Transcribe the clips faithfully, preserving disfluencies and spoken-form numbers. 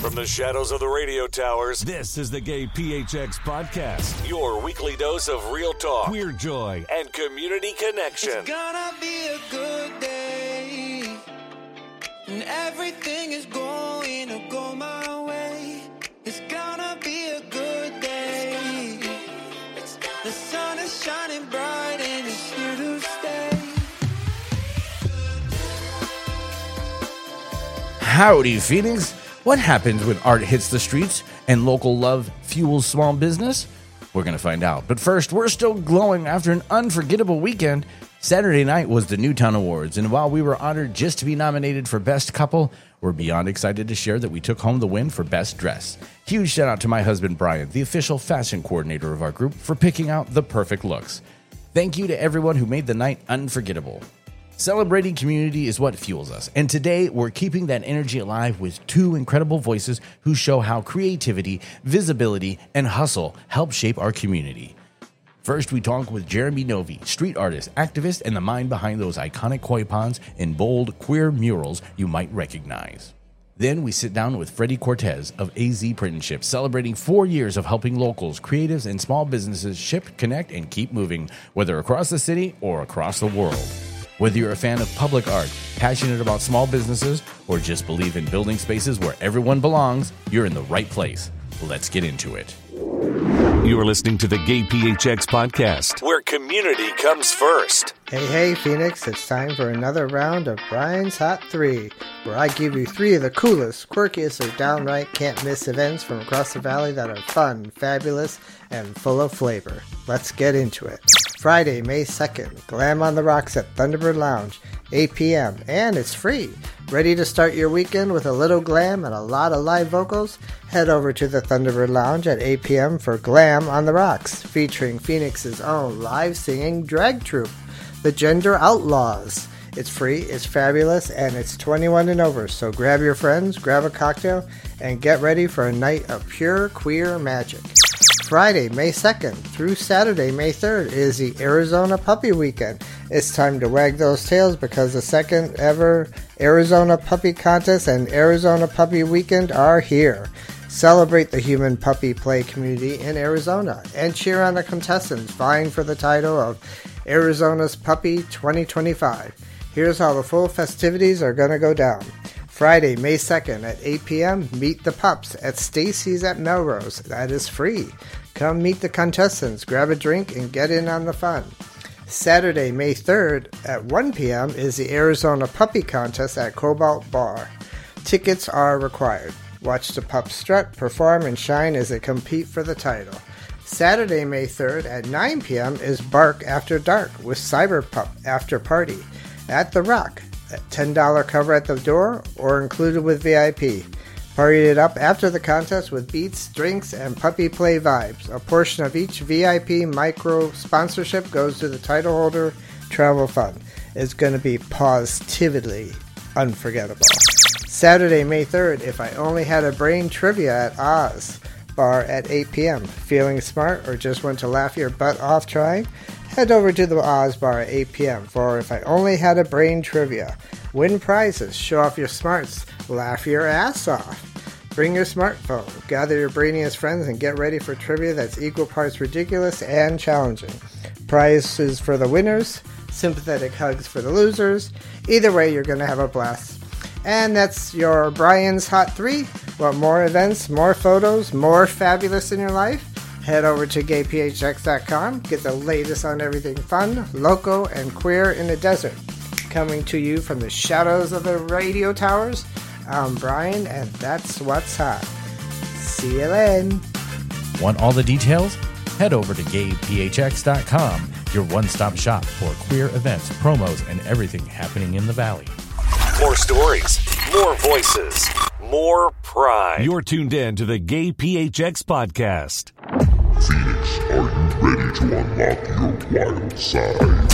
From the shadows of the radio towers, this is the Gay P H X Podcast. Your weekly dose of real talk, queer joy, and community connection. It's gonna be a good day, and everything is going to go my way. It's gonna be a good day. The sun is shining bright and it's here to stay. Howdy, Phoenix. What happens when art hits the streets and local love fuels small business? We're going to find out. But first, we're still glowing after an unforgettable weekend. Saturday night was the Newtown Awards, and while we were honored just to be nominated for Best Couple, we're beyond excited to share that we took home the win for Best Dress. Huge shout out to my husband, Brian, the official fashion coordinator of our group, for picking out the perfect looks. Thank you to everyone who made the night unforgettable. Celebrating community is what fuels us, and today we're keeping that energy alive with two incredible voices who show how creativity, visibility, and hustle help shape our community. First, we talk with Jeremy Novi, street artist, activist, and the mind behind those iconic koi ponds and bold queer murals you might recognize. Then we sit down with Freddie Cortez of A Z Print and Ship, celebrating four years of helping locals, creatives, and small businesses ship, connect, and keep moving, whether across the city or across the world. Whether you're a fan of public art, passionate about small businesses, or just believe in building spaces where everyone belongs, you're in the right place. Let's get into it. You are listening to the Gay P H X Podcast, where community comes first. Hey, hey, Phoenix, it's time for another round of Brian's Hot three, where I give you three of the coolest, quirkiest, or downright can't-miss events from across the valley that are fun, fabulous, and full of flavor. Let's get into it. Friday, May second, Glam on the Rocks at Thunderbird Lounge, eight p.m., and it's free. Ready to start your weekend with a little glam and a lot of live vocals? Head over to the Thunderbird Lounge at eight p.m. for Glam on the Rocks, featuring Phoenix's own live singing drag troupe, the Gender Outlaws. It's free, it's fabulous, and it's twenty-one and over, so grab your friends, grab a cocktail, and get ready for a night of pure queer magic. Friday, May second through Saturday, May third is the Arizona Puppy Weekend. It's time to wag those tails because the second ever Arizona Puppy Contest and Arizona Puppy Weekend are here. Celebrate the human puppy play community in Arizona and cheer on the contestants vying for the title of Arizona's Puppy twenty twenty-five. Here's how the full festivities are going to go down. Friday, May second at eight p.m., meet the pups at Stacy's at Melrose. That is free. Come meet the contestants, grab a drink, and get in on the fun. Saturday, May third at one p.m. is the Arizona Puppy Contest at Cobalt Bar. Tickets are required. Watch the pups strut, perform, and shine as they compete for the title. Saturday, May third at nine p.m. is Bark After Dark with Cyberpup After Party at The Rock. ten dollars cover at the door or included with V I P. Party it up after the contest with beats, drinks, and puppy play vibes. A portion of each V I P micro sponsorship goes to the title holder travel fund. It's going to be positively unforgettable. Saturday, May third, If I Only Had a Brain trivia at Oz Bar at eight p.m. Feeling smart or just want to laugh your butt off trying? Head over to the Oz Bar at eight p.m. for If I Only Had a Brain trivia. Win prizes, show off your smarts, laugh your ass off. Bring your smartphone, gather your brainiest friends, and get ready for trivia that's equal parts ridiculous and challenging. Prizes for the winners, sympathetic hugs for the losers. Either way, you're going to have a blast. And that's your Brian's Hot three. Want more events, more photos, more fabulous in your life? Head over to gay p h x dot com. Get the latest on everything fun, local, and queer in the desert. Coming to you from the shadows of the radio towers, I'm Brian, and that's what's hot. See you then. Want all the details? Head over to gay p h x dot com, your one-stop shop for queer events, promos, and everything happening in the valley. More stories, more voices, more pride. You're tuned in to the Gay P H X Podcast. Phoenix, are you ready to unlock your wild side?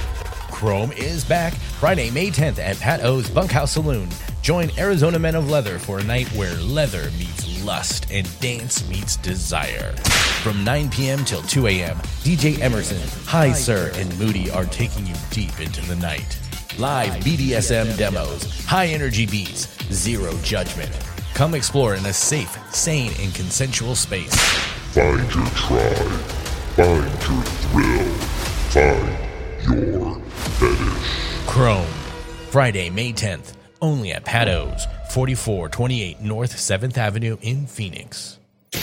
Chrome is back Friday, May tenth at Pat O's Bunkhouse Saloon. Join Arizona Men of Leather for a night where leather meets lust and dance meets desire. From nine p.m. till two a.m., D J Emerson, Hi Sir, and Moody are taking you deep into the night. Live B D S M demos, high energy beats, zero judgment. Come explore in a safe, sane, and consensual space. Find your tribe. Find your thrill. Find your fetish. Chrome. Friday, May tenth. Only at Pado's, forty-four twenty-eight North seventh Avenue in Phoenix.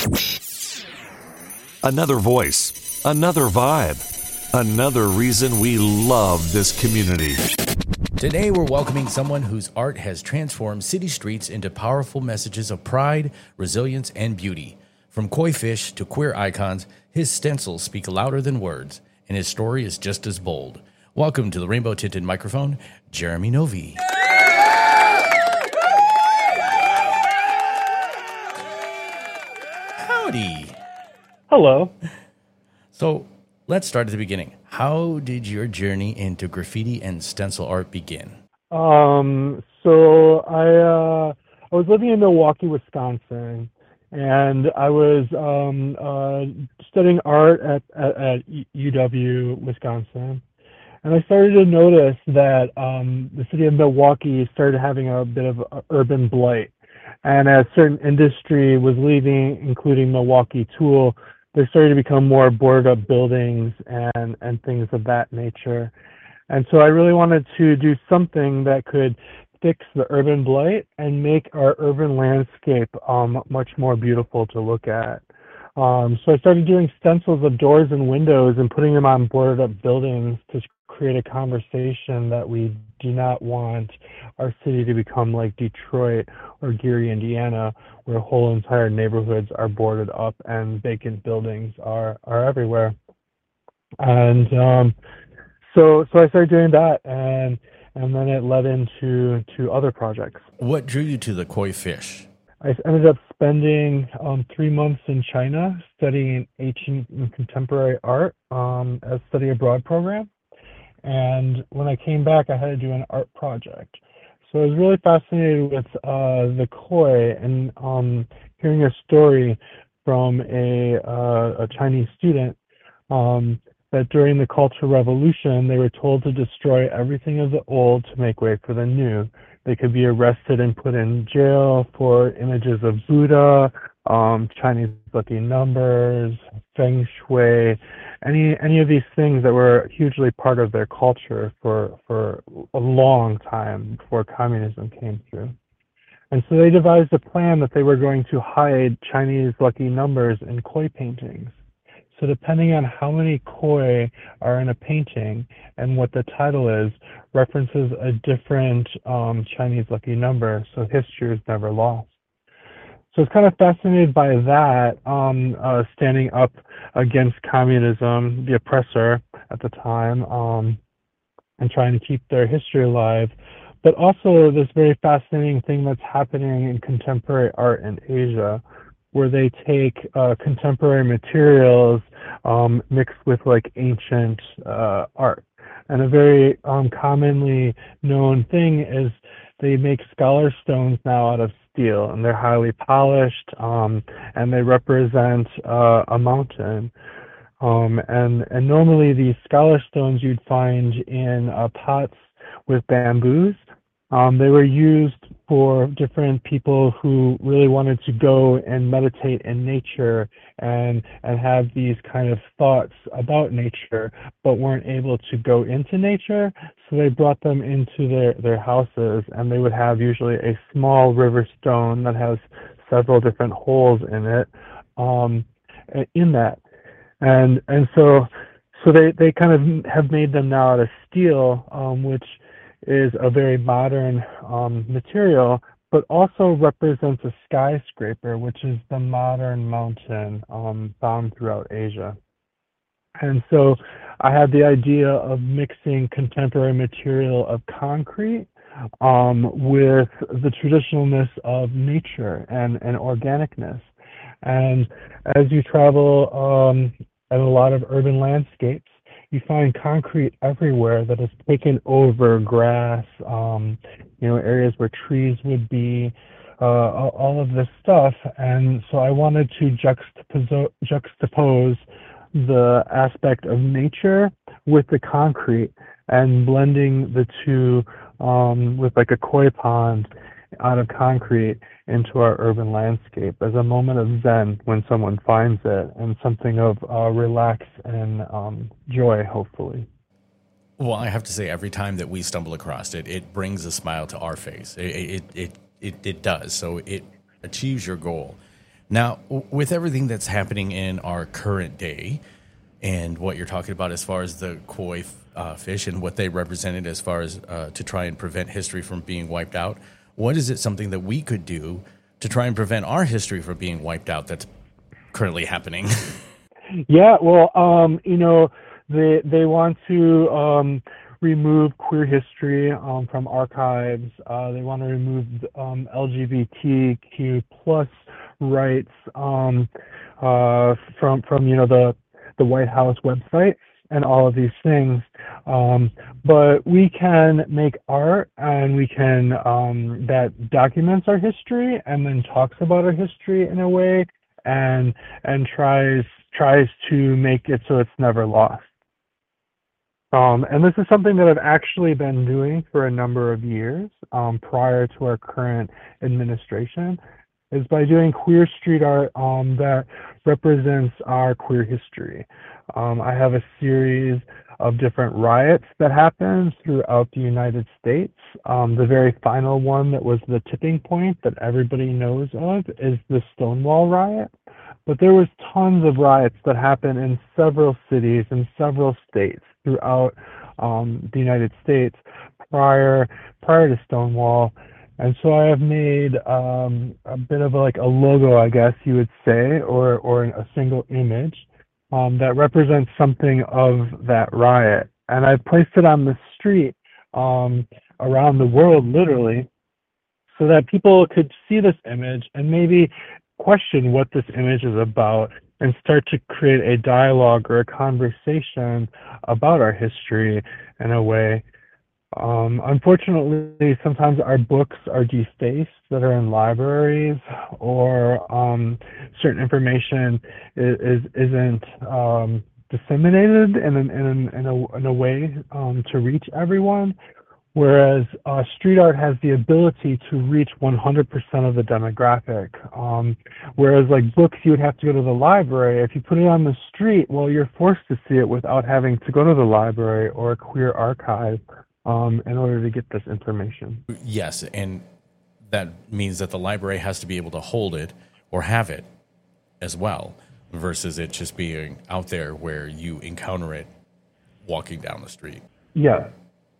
Another voice, another vibe, another reason we love this community. Today, we're welcoming someone whose art has transformed city streets into powerful messages of pride, resilience, and beauty. From koi fish to queer icons, his stencils speak louder than words, and his story is just as bold. Welcome to the Rainbow Tinted Microphone, Jeremy Novi. Howdy. Hello. So, let's start at the beginning. How did your journey into graffiti and stencil art begin? Um, so I uh, I was living in Milwaukee, Wisconsin, and I was um, uh, studying art at, at, at U W, Wisconsin. And I started to notice that um, the city of Milwaukee started having a bit of a urban blight. And as certain industry was leaving, including Milwaukee Tool, there started to become more boarded up buildings and, and things of that nature. And so I really wanted to do something that could fix the urban blight and make our urban landscape um, much more beautiful to look at. Um, so I started doing stencils of doors and windows and putting them on boarded up buildings to create a conversation that we do not want our city to become like Detroit or Gary, Indiana, where whole entire neighborhoods are boarded up and vacant buildings are, are everywhere. And um, so so I started doing that, and and then it led into to other projects. What drew you to the koi fish? I ended up spending um, three months in China studying ancient and contemporary art um, as study abroad program. And when I came back, I had to do an art project. So I was really fascinated with uh, the koi and um, hearing a story from a, uh, a Chinese student um, that during the Cultural Revolution, they were told to destroy everything of the old to make way for the new. They could be arrested and put in jail for images of Buddha, um, Chinese lucky numbers, feng shui, any any of these things that were hugely part of their culture for for a long time before communism came through. And so they devised a plan that they were going to hide Chinese lucky numbers in koi paintings. So depending on how many koi are in a painting and what the title is, references a different um, Chinese lucky number, so history is never lost. So I was kind of fascinated by that, um, uh, standing up against communism, the oppressor at the time, um, and trying to keep their history alive. But also this very fascinating thing that's happening in contemporary art in Asia, where they take uh, contemporary materials um, mixed with like ancient uh, art. And a very um, commonly known thing is they make scholar stones now out of steel, and they're highly polished, um, and they represent uh, a mountain. Um, and, and normally these scholar stones you'd find in uh, pots with bamboos. Um, they were used for different people who really wanted to go and meditate in nature and and have these kind of thoughts about nature, but weren't able to go into nature. So they brought them into their, their houses, and they would have usually a small river stone that has several different holes in it, um, in that. And and so so they, they kind of have made them now out of steel, um, which is a very modern um, material, but also represents a skyscraper, which is the modern mountain um, found throughout Asia. And so I had the idea of mixing contemporary material of concrete um, with the traditionalness of nature and, and organicness. And as you travel um, at a lot of urban landscapes, you find concrete everywhere that has taken over grass, um, you know, areas where trees would be, uh, all of this stuff. And so I wanted to juxtapose, juxtapose the aspect of nature with the concrete and blending the two um, with like a koi pond out of concrete. into our urban landscape as a moment of zen when someone finds it, and something of uh, relax and um, joy, hopefully. Well, I have to say, every time that we stumble across it, it brings a smile to our face. It it it it, it does. So it achieves your goal. Now, w- with everything that's happening in our current day, and what you're talking about as far as the koi uh, fish and what they represented as far as uh, to try and prevent history from being wiped out, what is it something that we could do to try and prevent our history from being wiped out that's currently happening? Yeah, well, um, you know, they they want to um, remove queer history um, from archives. Uh, they want to remove um, L G B T Q plus rights um, uh, from from you know the the White House website and all of these things. Um, but we can make art, and we can um, that documents our history and then talks about our history in a way, and and tries tries to make it so it's never lost. Um, and this is something that I've actually been doing for a number of years um, prior to our current administration, is by doing queer street art um, that represents our queer history. Um, I have a series of different riots that happened throughout the United States. Um, the very final one that was the tipping point that everybody knows of is the Stonewall riot. But there was tons of riots that happened in several cities and several states throughout um, the United States prior prior to Stonewall. And so I have made um, a bit of a, like a logo, I guess you would say, or or a single image um, that represents something of that riot. And I placed it on the street um, around the world, literally, so that people could see this image and maybe question what this image is about and start to create a dialogue or a conversation about our history in a way. Um, unfortunately, sometimes our books are defaced that are in libraries, or um, certain information is, is, isn't um, disseminated in, an, in, an, in, a, in a way um, to reach everyone. Whereas uh, street art has the ability to reach one hundred percent of the demographic. Um, whereas like books, you would have to go to the library. If you put it on the street, well, you're forced to see it without having to go to the library or a queer archive um, in order to get this information. Yes, and that means that the library has to be able to hold it or have it as well, versus it just being out there where you encounter it walking down the street. Yeah.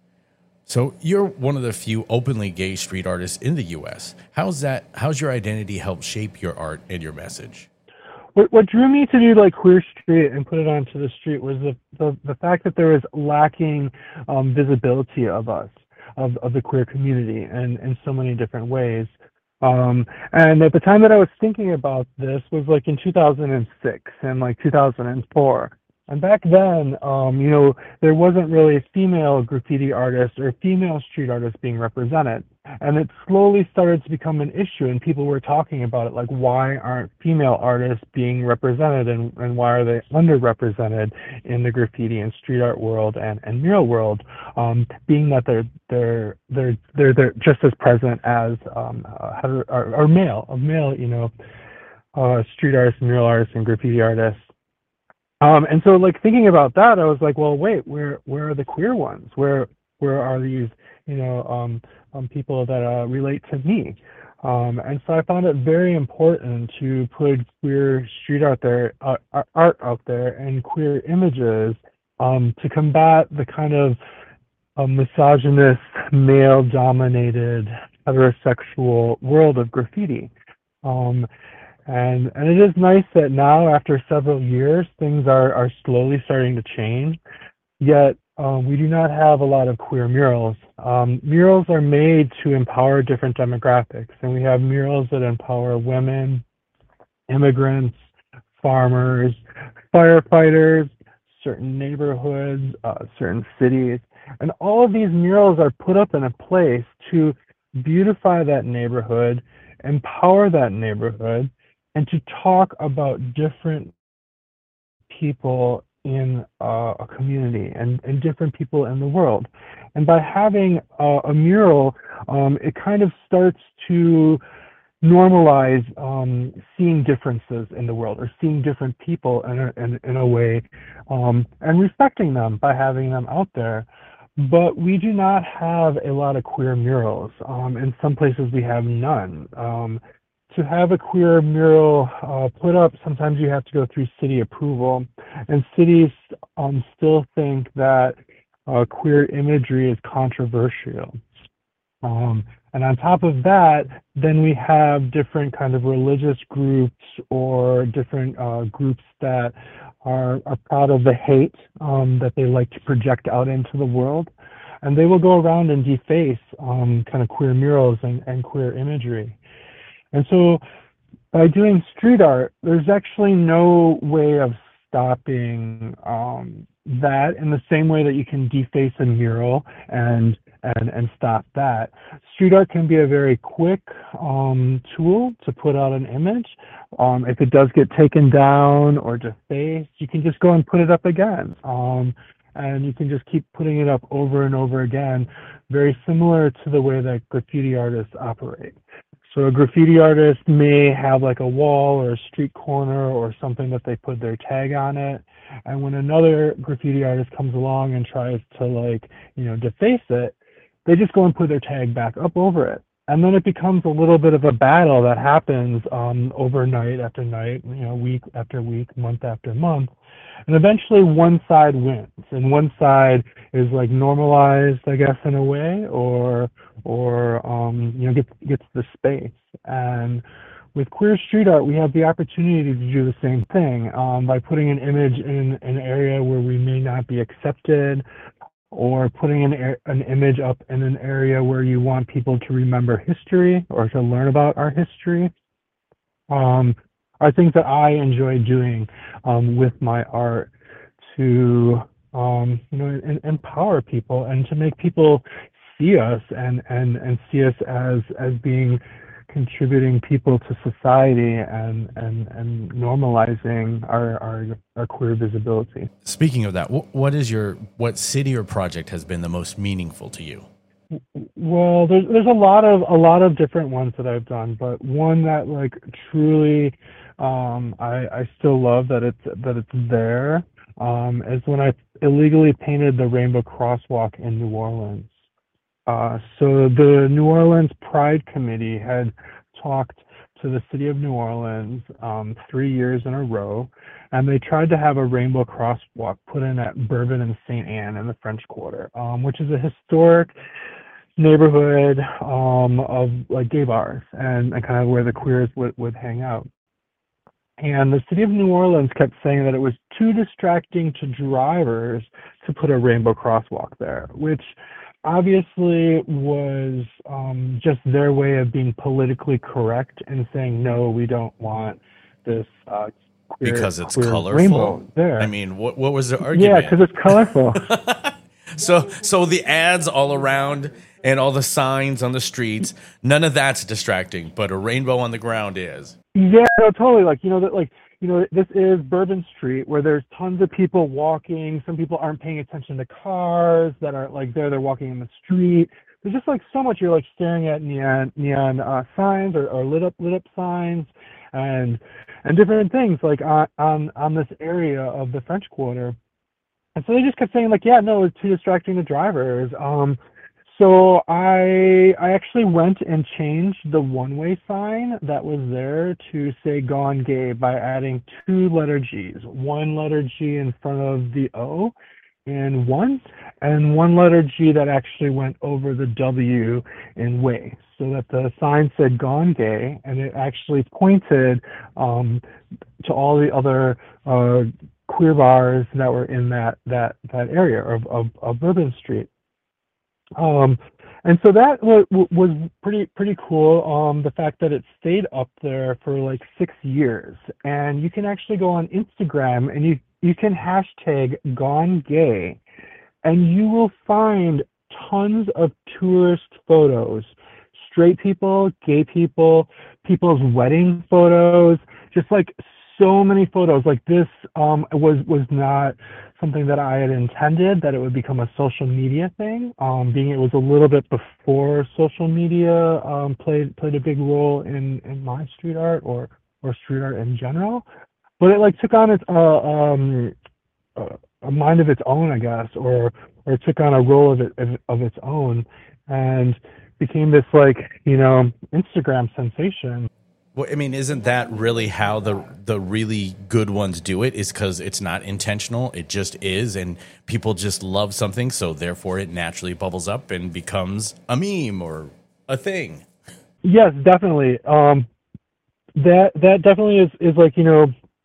So you're one of the few openly gay street artists in the U S. How's that? How's your identity helped shape your art and your message? What, what drew me to do like queer street and put it onto the street was the the, the fact that there was lacking um, visibility of us, of, of the queer community, and in so many different ways. Um, and at the time that I was thinking about this was like in two thousand six and like two thousand four. And back then, um, you know, there wasn't really female graffiti artists or female street artists being represented. And it slowly started to become an issue, and people were talking about it, like, why aren't female artists being represented, and, and why are they underrepresented in the graffiti and street art world and, and mural world, um, being that they're they're they're they're they're just as present as um, uh, or, or male, of male, you know, uh, street artists, mural artists, and graffiti artists. Um, and so, like, thinking about that, I was like, well, wait, where where are the queer ones? Where where are these, you know, um, um, people that uh, relate to me? Um, and so I found it very important to put queer street art there, uh, art out there, and queer images um, to combat the kind of uh, misogynist, male-dominated, heterosexual world of graffiti. Um, And and it is nice that now, after several years, things are, are slowly starting to change. Yet um, we do not have a lot of queer murals. Um, murals are made to empower different demographics, and we have murals that empower women, immigrants, farmers, firefighters, certain neighborhoods, uh, certain cities. And all of these murals are put up in a place to beautify that neighborhood, empower that neighborhood, and to talk about different people in uh, a community and, and different people in the world. And by having uh, a mural, um, it kind of starts to normalize um, seeing differences in the world or seeing different people in a, in, in a way um, and respecting them by having them out there. But we do not have a lot of queer murals. Um, in some places, we have none. Um, to have a queer mural uh, put up, sometimes you have to go through city approval, and cities um, still think that uh, queer imagery is controversial. Um, and on top of that, then we have different kind of religious groups or different uh, groups that are, are proud of the hate um, that they like to project out into the world. And they will go around and deface um, kind of queer murals and, and queer imagery. And so by doing street art, there's actually no way of stopping um, that in the same way that you can deface a mural and and and stop that. Street art can be a very quick um, tool to put out an image. Um, if it does get taken down or defaced, you can just go and put it up again. Um, and you can just keep putting it up over and over again, very similar to the way that graffiti artists operate. So a graffiti artist may have like a wall or a street corner or something that they put their tag on it. And when another graffiti artist comes along and tries to like, you know, deface it, they just go and put their tag back up over it. And then it becomes a little bit of a battle that happens um, overnight after night, you know, week after week, month after month. And eventually one side wins, and one side is like normalized, I guess, in a way, or or um, you know, gets gets the space. And with queer street art, we have the opportunity to do the same thing um, by putting an image in an area where we may not be accepted, or putting an, an image up in an area where you want people to remember history or to learn about our history. Um, are things that I enjoy doing um, with my art to, um, you know, in, empower people and to make people see us and, and, and see us as, as being contributing people to society and, and, and normalizing our, our, our queer visibility. Speaking of that, what, what is your, what city or project has been the most meaningful to you? Well, there's there's a lot of a lot of different ones that I've done, but one that like truly um, I I still love that it's that it's there um, is when I illegally painted the Rainbow Crosswalk in New Orleans. Uh, so the New Orleans Pride Committee had talked to the city of New Orleans um, three years in a row, and they tried to have a rainbow crosswalk put in at Bourbon and Saint Anne in the French Quarter, um, which is a historic neighborhood um, of like gay bars and, and kind of where the queers would, would hang out. And the city of New Orleans kept saying that it was too distracting to drivers to put a rainbow crosswalk there, which obviously was um, just their way of being politically correct and saying, no, we don't want this uh, queer, because it's queer colorful rainbow there. I mean, what what was the argument? Yeah, because it's colorful. so so the ads all around and all the signs on the streets, none of that's distracting, but a rainbow on the ground is. Yeah, no, totally. Like, you know, that like, you know, this is Bourbon Street where there's tons of people walking. Some people aren't paying attention to cars that aren't like there. They're walking in the street. There's just like so much. You're like staring at neon neon uh, signs or, or lit up lit up signs and and different things like on, on on this area of the French Quarter. And so they just kept saying like, yeah, no, it's too distracting to drivers. Um, So I I actually went and changed the one-way sign that was there to say "Gone Gay" by adding two letter G's, one letter G in front of the O in one, and one letter G that actually went over the W in way, so that the sign said "Gone Gay" and it actually pointed um, to all the other uh, queer bars that were in that that that area of of, of Bourbon Street. Um, and so that w- w- was pretty pretty cool. Um, the fact that it stayed up there for like six years, and you can actually go on Instagram and you you can hashtag Gone Gay, and you will find tons of tourist photos, straight people, gay people, people's wedding photos, just like so many photos. Like this um, was was not something that I had intended, that it would become a social media thing. Um, being it was a little bit before social media um, played played a big role in, in my street art or or street art in general. But it like took on its uh, um, uh, a mind of its own, I guess, or or it took on a role of it of, of its own, and became this like you know Instagram sensation. Well, I mean, isn't that really how the the really good ones do it? Is because it's not intentional; it just is, and people just love something, so therefore it naturally bubbles up and becomes a meme or a thing. Yes, definitely. Um, that that definitely is is like you know,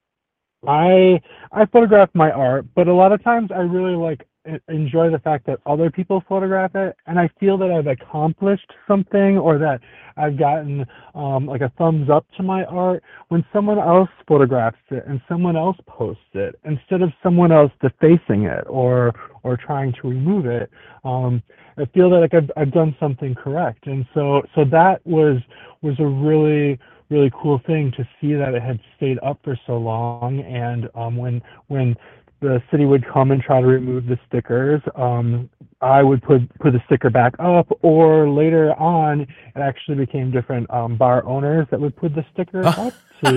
I I photograph my art, but a lot of times I really like e- enjoy the fact that other people photograph it, and I feel that I've accomplished something, or that I've gotten um, like a thumbs up to my art when someone else photographs it and someone else posts it instead of someone else defacing it or or trying to remove it. Um, I feel that like I've I've done something correct, and so so that was was a really really cool thing to see that it had stayed up for so long. And um, when when the city would come and try to remove the stickers, um, I would put put the sticker back up, or later on, it actually became different um, bar owners that would put the sticker up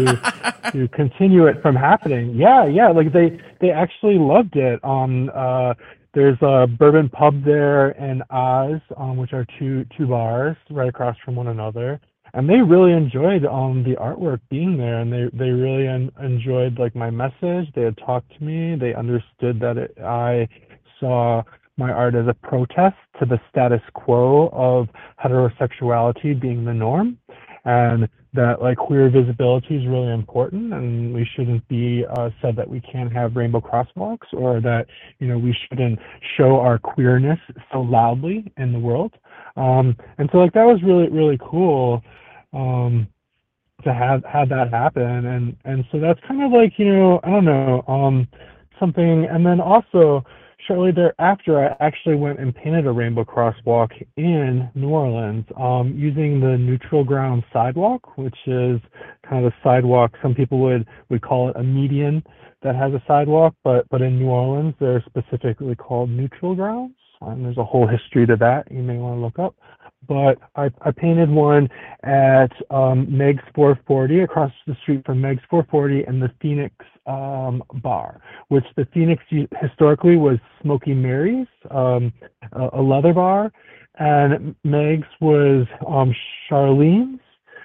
to to continue it from happening. Yeah, yeah, like they they actually loved it. Um, uh, there's a Bourbon Pub there in Oz, um, which are two two bars right across from one another. And they really enjoyed um the artwork being there, and they they really en- enjoyed like my message. They had talked to me. They understood that it, I saw my art as a protest to the status quo of heterosexuality being the norm, and that like queer visibility is really important, and we shouldn't be uh, said that we can't have rainbow crosswalks, or that you know we shouldn't show our queerness so loudly in the world. Um, and so like that was really really cool. Um, to have have that happen, and and so that's kind of like you know I don't know um something. And then also shortly thereafter I actually went and painted a rainbow crosswalk in New Orleans um using the neutral ground sidewalk, which is kind of a sidewalk. Some people would would call it a median that has a sidewalk, but but in New Orleans they're specifically called neutral grounds, and there's a whole history to that you may want to look up. But I, I painted one at um, Meg's four forty, across the street from Meg's four forty, and the Phoenix um, bar, which the Phoenix historically was Smoky Mary's, um, a, a leather bar, and Meg's was um, Charlene's,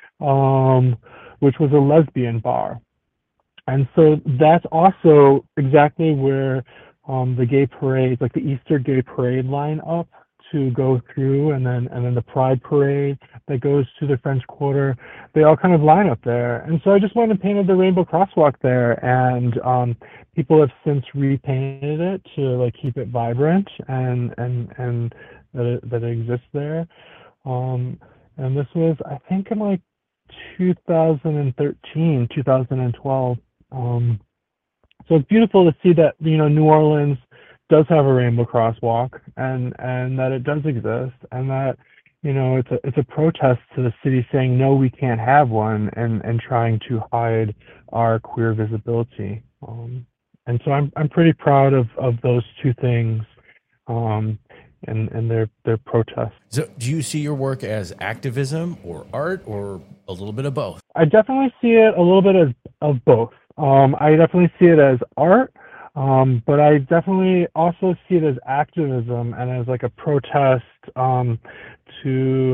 um, which was a lesbian bar. And so that's also exactly where um, the gay parade, like the Easter gay parade, line up to go through, and then and then the Pride parade that goes to the French Quarter. They all kind of line up there. And so I just went and painted the rainbow crosswalk there, and um, people have since repainted it to like keep it vibrant and and and that it, that it exists there. Um, and this was I think in like two thousand thirteen, two thousand twelve. Um, so it's beautiful to see that you know New Orleans does have a rainbow crosswalk, and and that it does exist, and that you know it's a it's a protest to the city saying no, we can't have one, and and trying to hide our queer visibility. Um, and so I'm I'm pretty proud of of those two things, um, and and their their protests. So, do you see your work as activism or art, or a little bit of both? I definitely see it a little bit as of both. Um, I definitely see it as art. Um, but I definitely also see it as activism and as like a protest um, to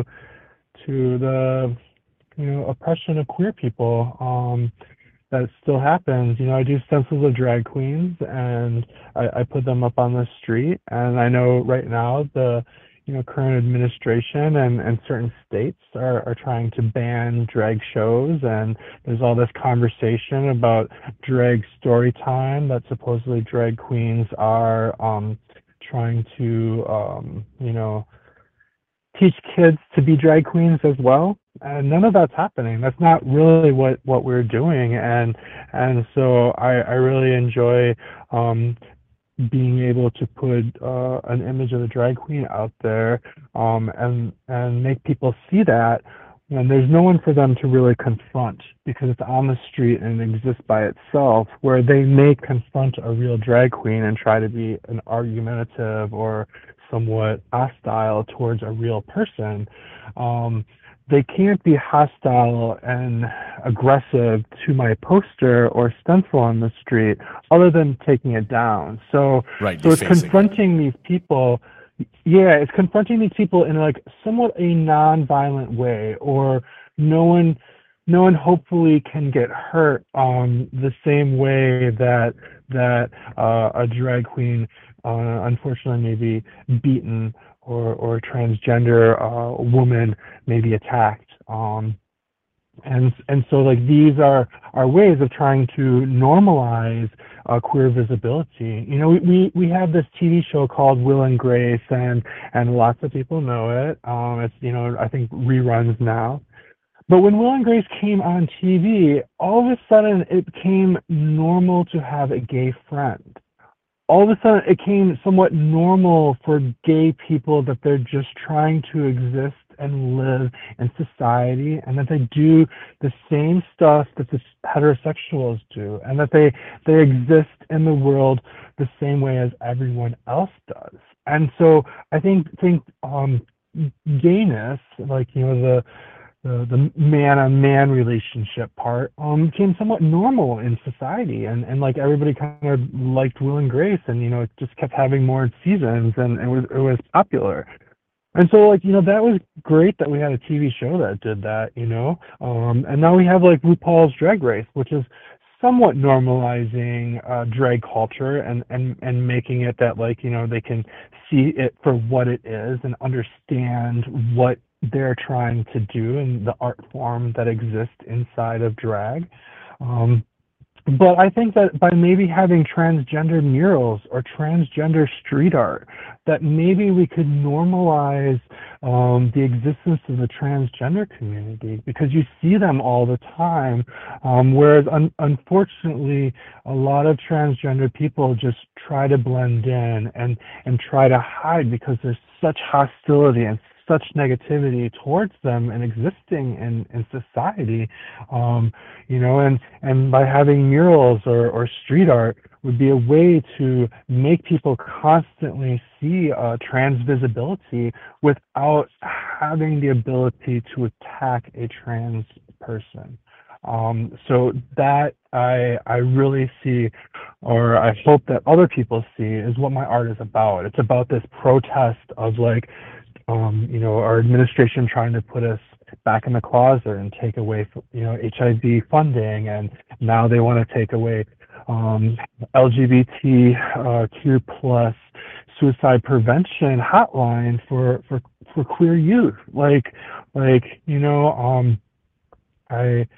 to the you know oppression of queer people um, that still happens. You know, I do stencils of drag queens, and I, I put them up on the street. And I know right now the you know current administration and, and certain states are, are trying to ban drag shows, and there's all this conversation about drag story time, that supposedly drag queens are um, trying to um, you know teach kids to be drag queens as well, and none of that's happening. That's not really what, what we're doing, and and so I, I really enjoy um, being able to put uh, an image of a drag queen out there, um, and and make people see that And there's no one for them to really confront because it's on the street and it exists by itself, where they may confront a real drag queen and try to be an argumentative or somewhat hostile towards a real person. Um, they can't be hostile and aggressive to my poster or stencil on the street other than taking it down. So, Right, so it's defacing it. confronting these people. Yeah, it's confronting these people in like somewhat a non-violent way, or no one, no one hopefully can get hurt um, the same way that that uh, a drag queen, uh, unfortunately, may be beaten, or or a transgender uh, woman may be attacked. Um, and and so like these are are ways of trying to normalize uh, queer visibility. You know, we, we we have this T V show called Will and Grace, and and lots of people know it. Um, it's, you know, I think reruns now. But when Will and Grace came on T V, all of a sudden it became normal to have a gay friend. All of a sudden it became somewhat normal for gay people that they're just trying to exist and live in society, and that they do the same stuff that the heterosexuals do, and that they they exist in the world the same way as everyone else does. And so I think think um, gayness, like, you know, the the, the man-on-man relationship part, um, became somewhat normal in society, and, and like everybody kind of liked Will and Grace, and, you know, it just kept having more seasons, and it was it was popular. And so, like, you know, that was great that we had a T V show that did that, you know. Um, and now we have, like, RuPaul's Drag Race, which is somewhat normalizing uh, drag culture and, and, and making it that, like, you know, they can see it for what it is and understand what they're trying to do and the art form that exists inside of drag. Um, But I think that by maybe having transgender murals or transgender street art, that maybe we could normalize um, the existence of the transgender community, because you see them all the time. Um, whereas un- unfortunately, a lot of transgender people just try to blend in and, and try to hide because there's such hostility and such negativity towards them and existing in, in society, um, you know, and, and by having murals or, or street art would be a way to make people constantly see uh, trans visibility without having the ability to attack a trans person. Um, so that I I really see, or I hope that other people see, is what my art is about. It's about this protest of, like, Um, you know, our administration trying to put us back in the closet and take away, you know, H I V funding, and now they want to take away um, L G B T uh, Q plus suicide prevention hotline for, for for queer youth. Like, like you know, um, I.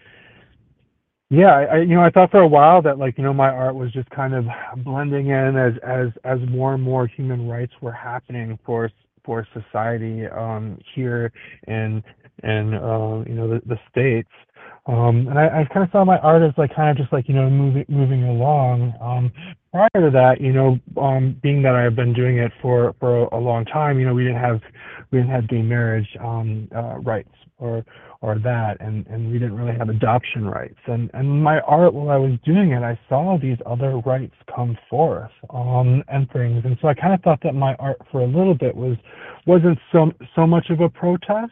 Yeah, I, you know, I thought for a while that, like, you know, my art was just kind of blending in as as as more and more human rights were happening for for society um, here in in uh, you know the, the States, um, and I, I kind of saw my art as, like, kind of just, like, you know, moving moving along. Um, prior to that, you know, um, being that I have been doing it for for a long time, you know, we didn't have we didn't have gay marriage um, uh, rights or or that, and, and we didn't really have adoption rights. And, and my art, while I was doing it, I saw these other rights come forth um, and things. And so I kind of thought that my art for a little bit was, wasn't so, so much of a protest.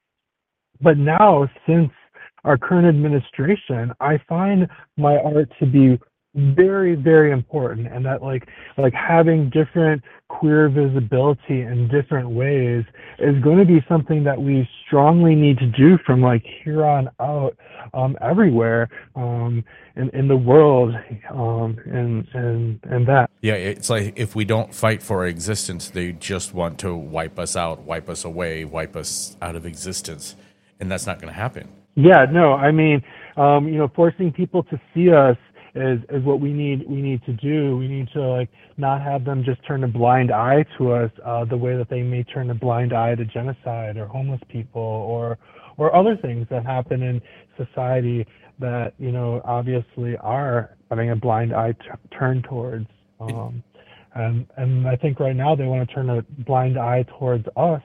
But now, since our current administration, I find my art to be very, very important, and that like like having different queer visibility in different ways is going to be something that we strongly need to do from, like, here on out, um, everywhere um, in, in the world, um, and and and that. Yeah, it's like if we don't fight for our existence, they just want to wipe us out, wipe us away, wipe us out of existence, and that's not going to happen. Yeah, no, I mean, um, you know, forcing people to see us is is what we need we need to do. We need to, like, not have them just turn a blind eye to us uh, the way that they may turn a blind eye to genocide or homeless people or or other things that happen in society that, you know, obviously are having a blind eye t- turn towards. Um, and and I think right now they want to turn a blind eye towards us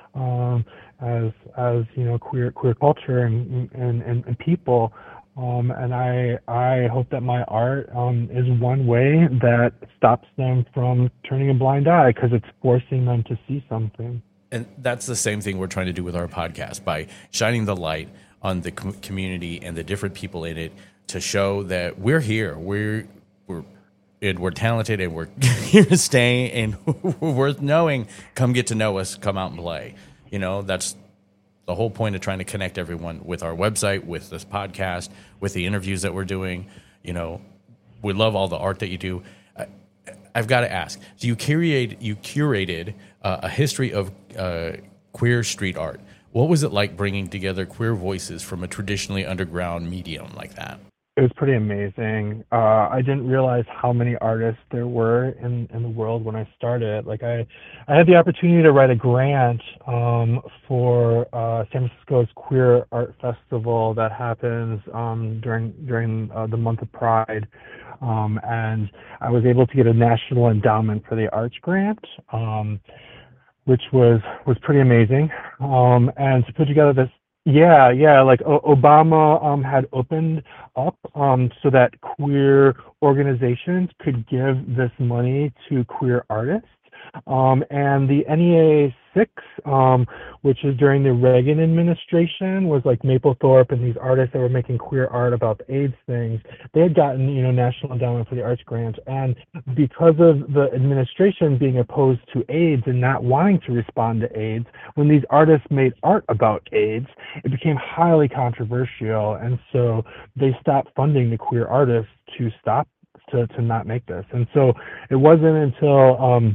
um, as as you know queer queer culture and and, and, and people. Um, and I I hope that my art um, is one way that stops them from turning a blind eye because it's forcing them to see something. And that's the same thing we're trying to do with our podcast by shining the light on the com- community and the different people in it to show that we're here, we're we're and we're talented and we're here to stay and we're worth knowing. Come get to know us. Come out and play. You know, that's the whole point of trying to connect everyone with our website, with this podcast, with the interviews that we're doing. You know, we love all the art that you do. I, I've got to ask: so you curated you curated uh, a history of uh, queer street art. What was it like bringing together queer voices from a traditionally underground medium like that? It was pretty amazing. Uh, I didn't realize how many artists there were in, in the world when I started. Like I, I had the opportunity to write a grant um, for uh, San Francisco's Queer Art Festival that happens um, during during uh, the month of Pride, um, and I was able to get a national endowment for the arts grant, um, which was was pretty amazing. Um, and to put together this. Yeah, yeah, like o- Obama um, had opened up um, so that queer organizations could give this money to queer artists. Um, and the N E A six, um, which is during the Reagan administration, was like Mapplethorpe and these artists that were making queer art about the AIDS things. They had gotten, you know, National Endowment for the Arts grant. And because of the administration being opposed to AIDS and not wanting to respond to AIDS, when these artists made art about AIDS, it became highly controversial. And so they stopped funding the queer artists to stop, to, to not make this. And so it wasn't until um,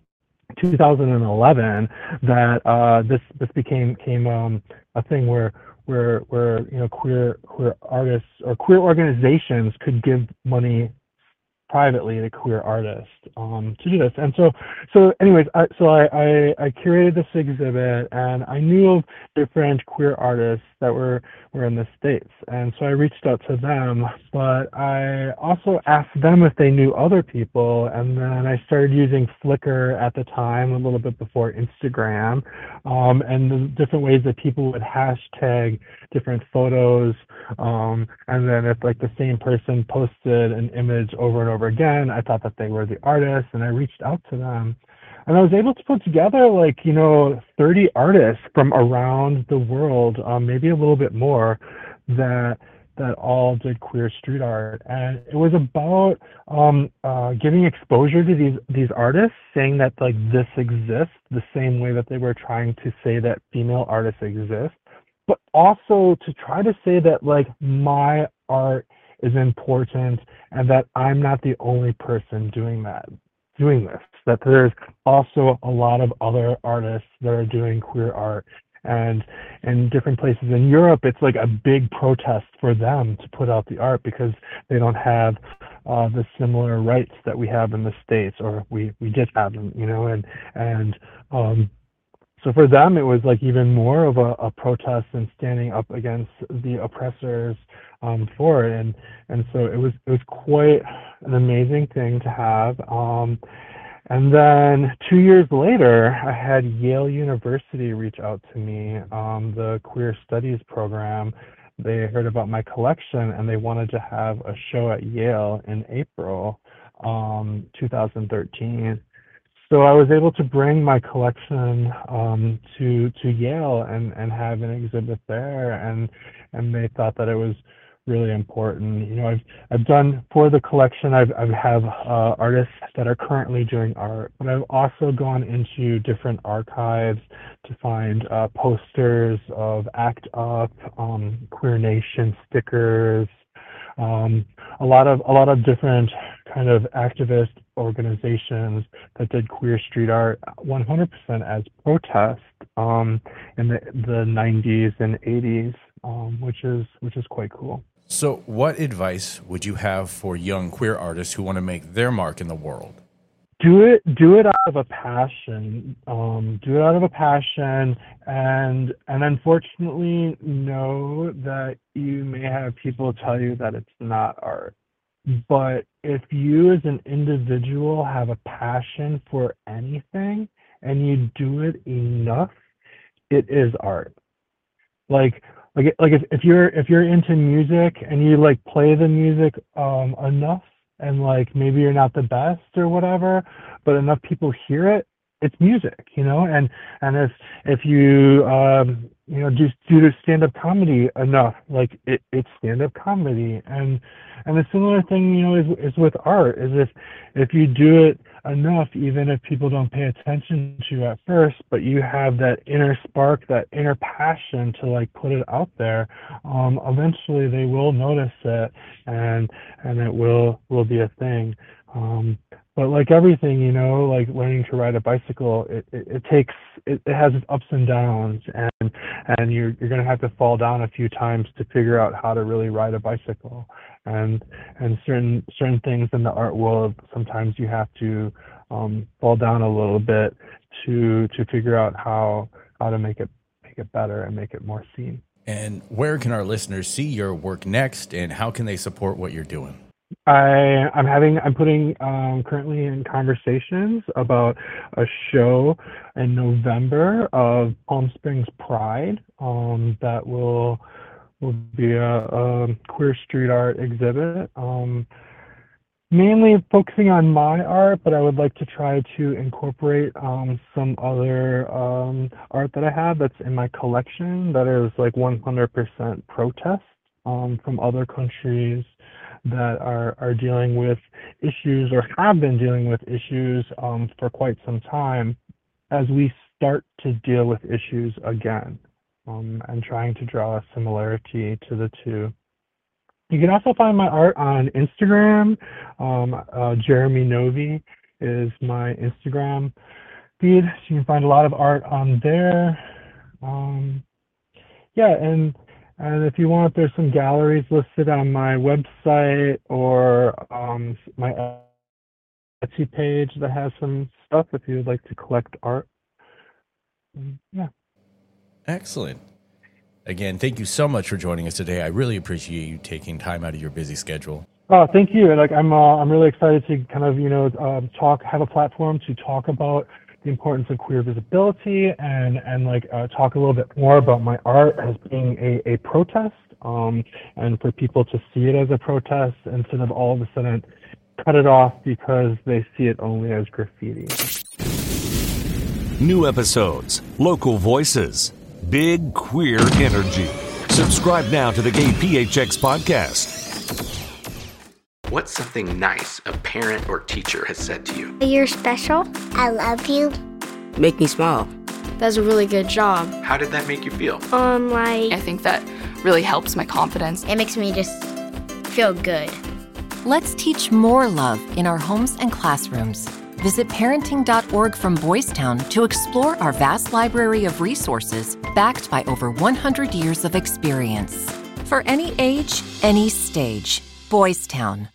two thousand eleven that uh, this this became came um, a thing where where where you know queer queer artists or queer organizations could give money privately to queer artists um, to do this. And so so anyways, I, so I, I I curated this exhibit and I knew of different queer artists that were were in the States, and so I reached out to them, but I also asked them if they knew other people, and then I started using Flickr at the time, a little bit before Instagram, um, and the different ways that people would hashtag different photos, um, and then if like the same person posted an image over and over again, I thought that they were the artist, and I reached out to them. And I was able to put together like, you know, thirty artists from around the world, um, maybe a little bit more, that that all did queer street art. And it was about um, uh, giving exposure to these these artists, saying that like this exists the same way that they were trying to say that female artists exist, but also to try to say that like my art is important and that I'm not the only person doing that, doing this, that there's also a lot of other artists that are doing queer art. And in different places in Europe, it's like a big protest for them to put out the art because they don't have uh, the similar rights that we have in the States, or we, we did have them, you know, and, and um, so for them, it was like even more of a, a protest and standing up against the oppressors um, for it. And, and so it was, it was quite an amazing thing to have. Um, And then two years later, I had Yale University reach out to me, um, the Queer Studies program. They heard about my collection and they wanted to have a show at Yale in April um, two thousand thirteen. So I was able to bring my collection um, to to Yale and, and have an exhibit there, and and they thought that it was really important. You know, I've I've done for the collection. I've I have uh, artists that are currently doing art, but I've also gone into different archives to find uh, posters of ACT UP, um, Queer Nation stickers, um, a lot of a lot of different kind of activist organizations that did queer street art one hundred percent as protest um, in the the nineties and eighties, um, which is which is quite cool. So what advice would you have for young queer artists who want to make their mark in the world? Do it do it out of a passion. Um, do it out of a passion, and and unfortunately know that you may have people tell you that it's not art. But if you as an individual have a passion for anything and you do it enough, it is art. Like like like if, if you're if you're into music and you like play the music um enough, and like maybe you're not the best or whatever, but enough people hear it, it's music, you know. And and if if you um you know do do stand up comedy enough, like it, it's stand up comedy. And and a similar thing, you know, is is with art. Is if if you do it enough, even if people don't pay attention to you at first, but you have that inner spark, that inner passion to like put it out there, um, eventually they will notice it, and and it will will be a thing. Um, but like everything, you know, like learning to ride a bicycle, it, it, it takes it, it has its ups and downs, and and you're you're gonna have to fall down a few times to figure out how to really ride a bicycle. And and certain certain things in the art world, sometimes you have to um, fall down a little bit to to figure out how how to make it make it better and make it more seen. And where can our listeners see your work next, and how can they support what you're doing? I I'm having I'm putting um, currently in conversations about a show in November of Palm Springs Pride um, that will. will be a, a queer street art exhibit, um, mainly focusing on my art, but I would like to try to incorporate um, some other um, art that I have that's in my collection that is like one hundred percent protest um, from other countries that are, are dealing with issues or have been dealing with issues um, for quite some time, as we start to deal with issues again. Um, and trying to draw a similarity to the two. You can also find my art on Instagram. Um, uh, Jeremy Novi is my Instagram feed. So you can find a lot of art on there. Um, yeah, and and if you want, there's some galleries listed on my website or um, my Etsy page that has some stuff if you would like to collect art. Yeah. Excellent. Again, thank you so much for joining us today. I really appreciate you taking time out of your busy schedule. Oh, thank you. Like I'm, uh, I'm really excited to kind of, you know, um, talk, have a platform to talk about the importance of queer visibility, and and like uh, talk a little bit more about my art as being a, a protest, um, and for people to see it as a protest instead of all of a sudden cut it off because they see it only as graffiti. New episodes, local voices, big queer energy. Subscribe now to the Gay P H X podcast. What's something nice a parent or teacher has said to you? You're special. I love you. Make me smile. That's a really good job. How did that make you feel? Um, like... I think that really helps my confidence. It makes me just feel good. Let's teach more love in our homes and classrooms. Visit parenting dot org from Boys Town to explore our vast library of resources backed by over one hundred years of experience. For any age, any stage, Boys Town.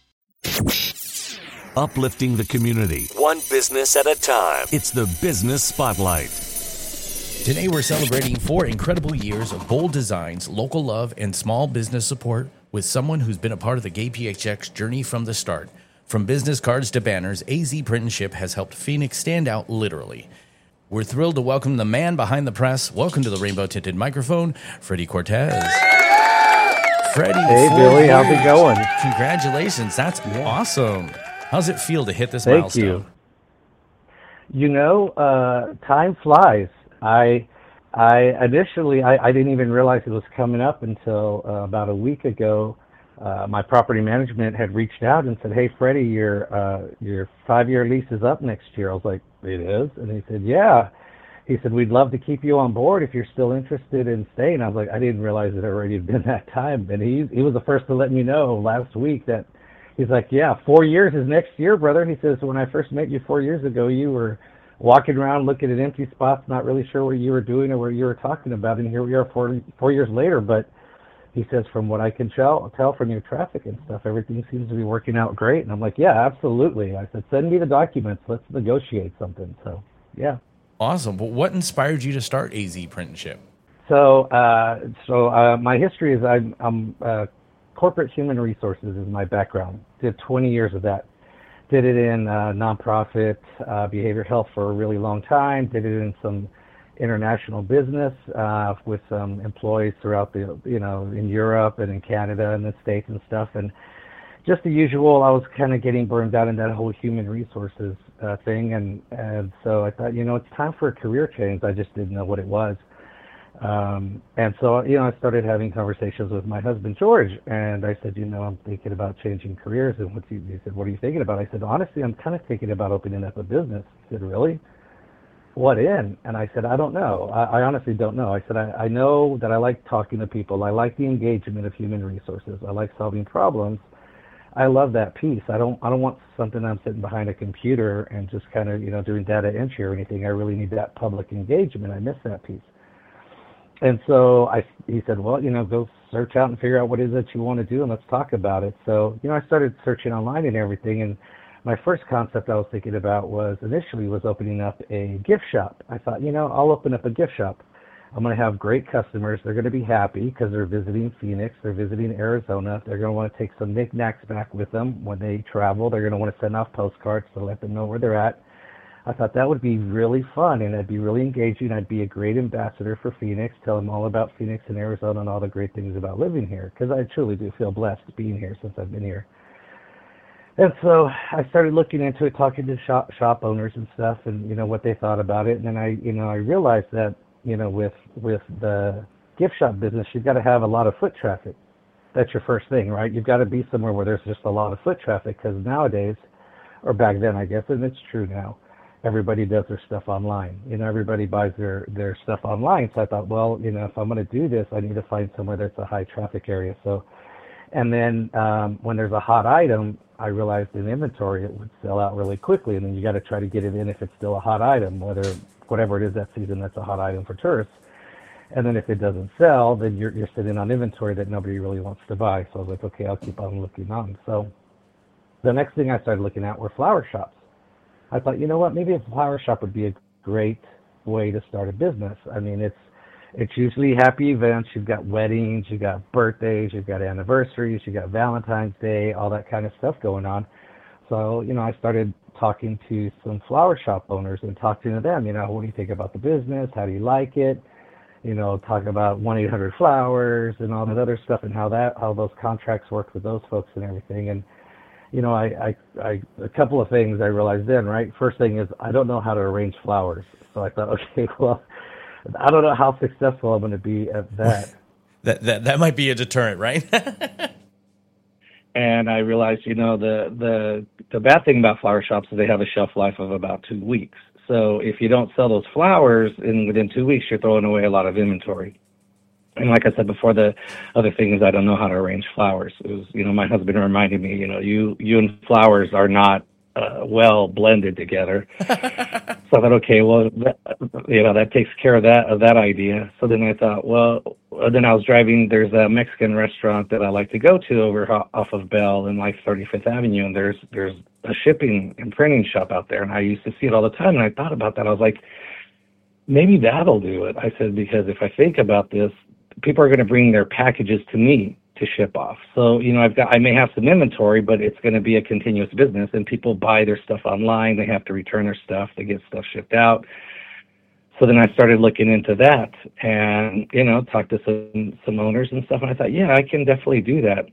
Uplifting the community. One business at a time. It's the Business Spotlight. Today we're celebrating four incredible years of bold designs, local love, and small business support with someone who's been a part of the Gay P H X journey from the start. From business cards to banners, A Z Print and Ship has helped Phoenix stand out literally. We're thrilled to welcome the man behind the press. Welcome to the Rainbow Tinted Microphone, Freddie Cortez. Freddie. Hey, Billy, how's it going? Congratulations. That's yeah. awesome. How's it feel to hit this Thank milestone? you. You know, uh, time flies. I I initially, I, I didn't even realize it was coming up until uh, about a week ago. Uh, my property management had reached out and said, "Hey, Freddie, your uh, your five-year lease is up next year." I was like, "It is?" And he said, "Yeah." He said, "We'd love to keep you on board if you're still interested in staying." I was like, "I didn't realize it already had been that time." And he he was the first to let me know last week that he's like, "Yeah, four years is next year, brother." He says, "When I first met you four years ago, you were walking around looking at empty spots, not really sure what you were doing or what you were talking about, and here we are four four years later." But he says, "From what I can tell, tell from your traffic and stuff, everything seems to be working out great." And I'm like, "Yeah, absolutely." I said, "Send me the documents. Let's negotiate something." So, yeah. Awesome. Well, what inspired you to start A Z Print and Ship? So, uh, so uh, my history is I'm, I'm uh, corporate human resources is my background. Did twenty years of that. Did it in uh, nonprofit uh, behavioral health for a really long time. Did it in some international business uh, with some employees throughout the, you know, in Europe and in Canada and the States and stuff. And just the usual, I was kind of getting burned out in that whole human resources uh, thing. And, and so I thought, you know, it's time for a career change. I just didn't know what it was. Um, and so, you know, I started having conversations with my husband, George, and I said, you know, I'm thinking about changing careers. And what he, he said, what are you thinking about? I said, honestly, I'm kind of thinking about opening up a business. He said, really? What in? And I said, I don't know. I, I honestly don't know. I said, I, I know that I like talking to people. I like the engagement of human resources. I like solving problems. I love that piece. I don't, I don't want something I'm sitting behind a computer and just kind of, you know, doing data entry or anything. I really need that public engagement. I miss that piece. And so I, he said, well, you know, go search out and figure out what it is that you want to do, and let's talk about it. So, you know, I started searching online and everything, and my first concept I was thinking about was initially was opening up a gift shop. I thought, you know, I'll open up a gift shop. I'm going to have great customers. They're going to be happy because they're visiting Phoenix. They're visiting Arizona. They're going to want to take some knickknacks back with them when they travel. They're going to want to send off postcards to let them know where they're at. I thought that would be really fun, and it'd be really engaging. I'd be a great ambassador for Phoenix, tell them all about Phoenix and Arizona and all the great things about living here, because I truly do feel blessed being here since I've been here. And so I started looking into it, talking to shop shop owners and stuff, and you know what they thought about it. And then I, you know, I realized that you know with with the gift shop business, you've got to have a lot of foot traffic. That's your first thing, right? You've got to be somewhere where there's just a lot of foot traffic, because nowadays, or back then, I guess, and it's true now, everybody does their stuff online. You know, everybody buys their, their stuff online. So I thought, well, you know, if I'm going to do this, I need to find somewhere that's a high traffic area. So, and then um, when there's a hot item, I realized in inventory it would sell out really quickly. And then you got to try to get it in if it's still a hot item, whether whatever it is that season that's a hot item for tourists. And then if it doesn't sell, then you're you're sitting on inventory that nobody really wants to buy. So I was like, okay, I'll keep on looking on. So the next thing I started looking at were flower shops. I thought, you know what, maybe a flower shop would be a great way to start a business. I mean, it's it's usually happy events. You've got weddings, you've got birthdays, you've got anniversaries, you've got Valentine's Day, all that kind of stuff going on. So, you know, I started talking to some flower shop owners and talking to them, you know, what do you think about the business? How do you like it? You know, talk about one eight hundred flowers and all that other stuff, and how that how those contracts work with those folks and everything. And you know, I, I, I, a couple of things I realized then, right? First thing is I don't know how to arrange flowers. So I thought, okay, well, I don't know how successful I'm going to be at that. that, that that might be a deterrent, right? And I realized, you know, the, the, the bad thing about flower shops is they have a shelf life of about two weeks. So if you don't sell those flowers in within two weeks, you're throwing away a lot of inventory. And like I said before, the other thing is I don't know how to arrange flowers. It was, you know, my husband reminded me, you know, you you and flowers are not uh, well blended together. So I thought, okay, well, that, you know, that takes care of that of that idea. So then I thought, well, then I was driving. There's a Mexican restaurant that I like to go to over off of Bell and like thirty-fifth Avenue, and there's there's a shipping and printing shop out there, and I used to see it all the time. And I thought about that. I was like, maybe that'll do it. I said, because if I think about this, people are going to bring their packages to me to ship off. So, you know, I've got, I may have some inventory, but it's going to be a continuous business, and people buy their stuff online. They have to return their stuff. They get stuff shipped out. So then I started looking into that and, you know, talked to some, some owners and stuff. And I thought, yeah, I can definitely do that.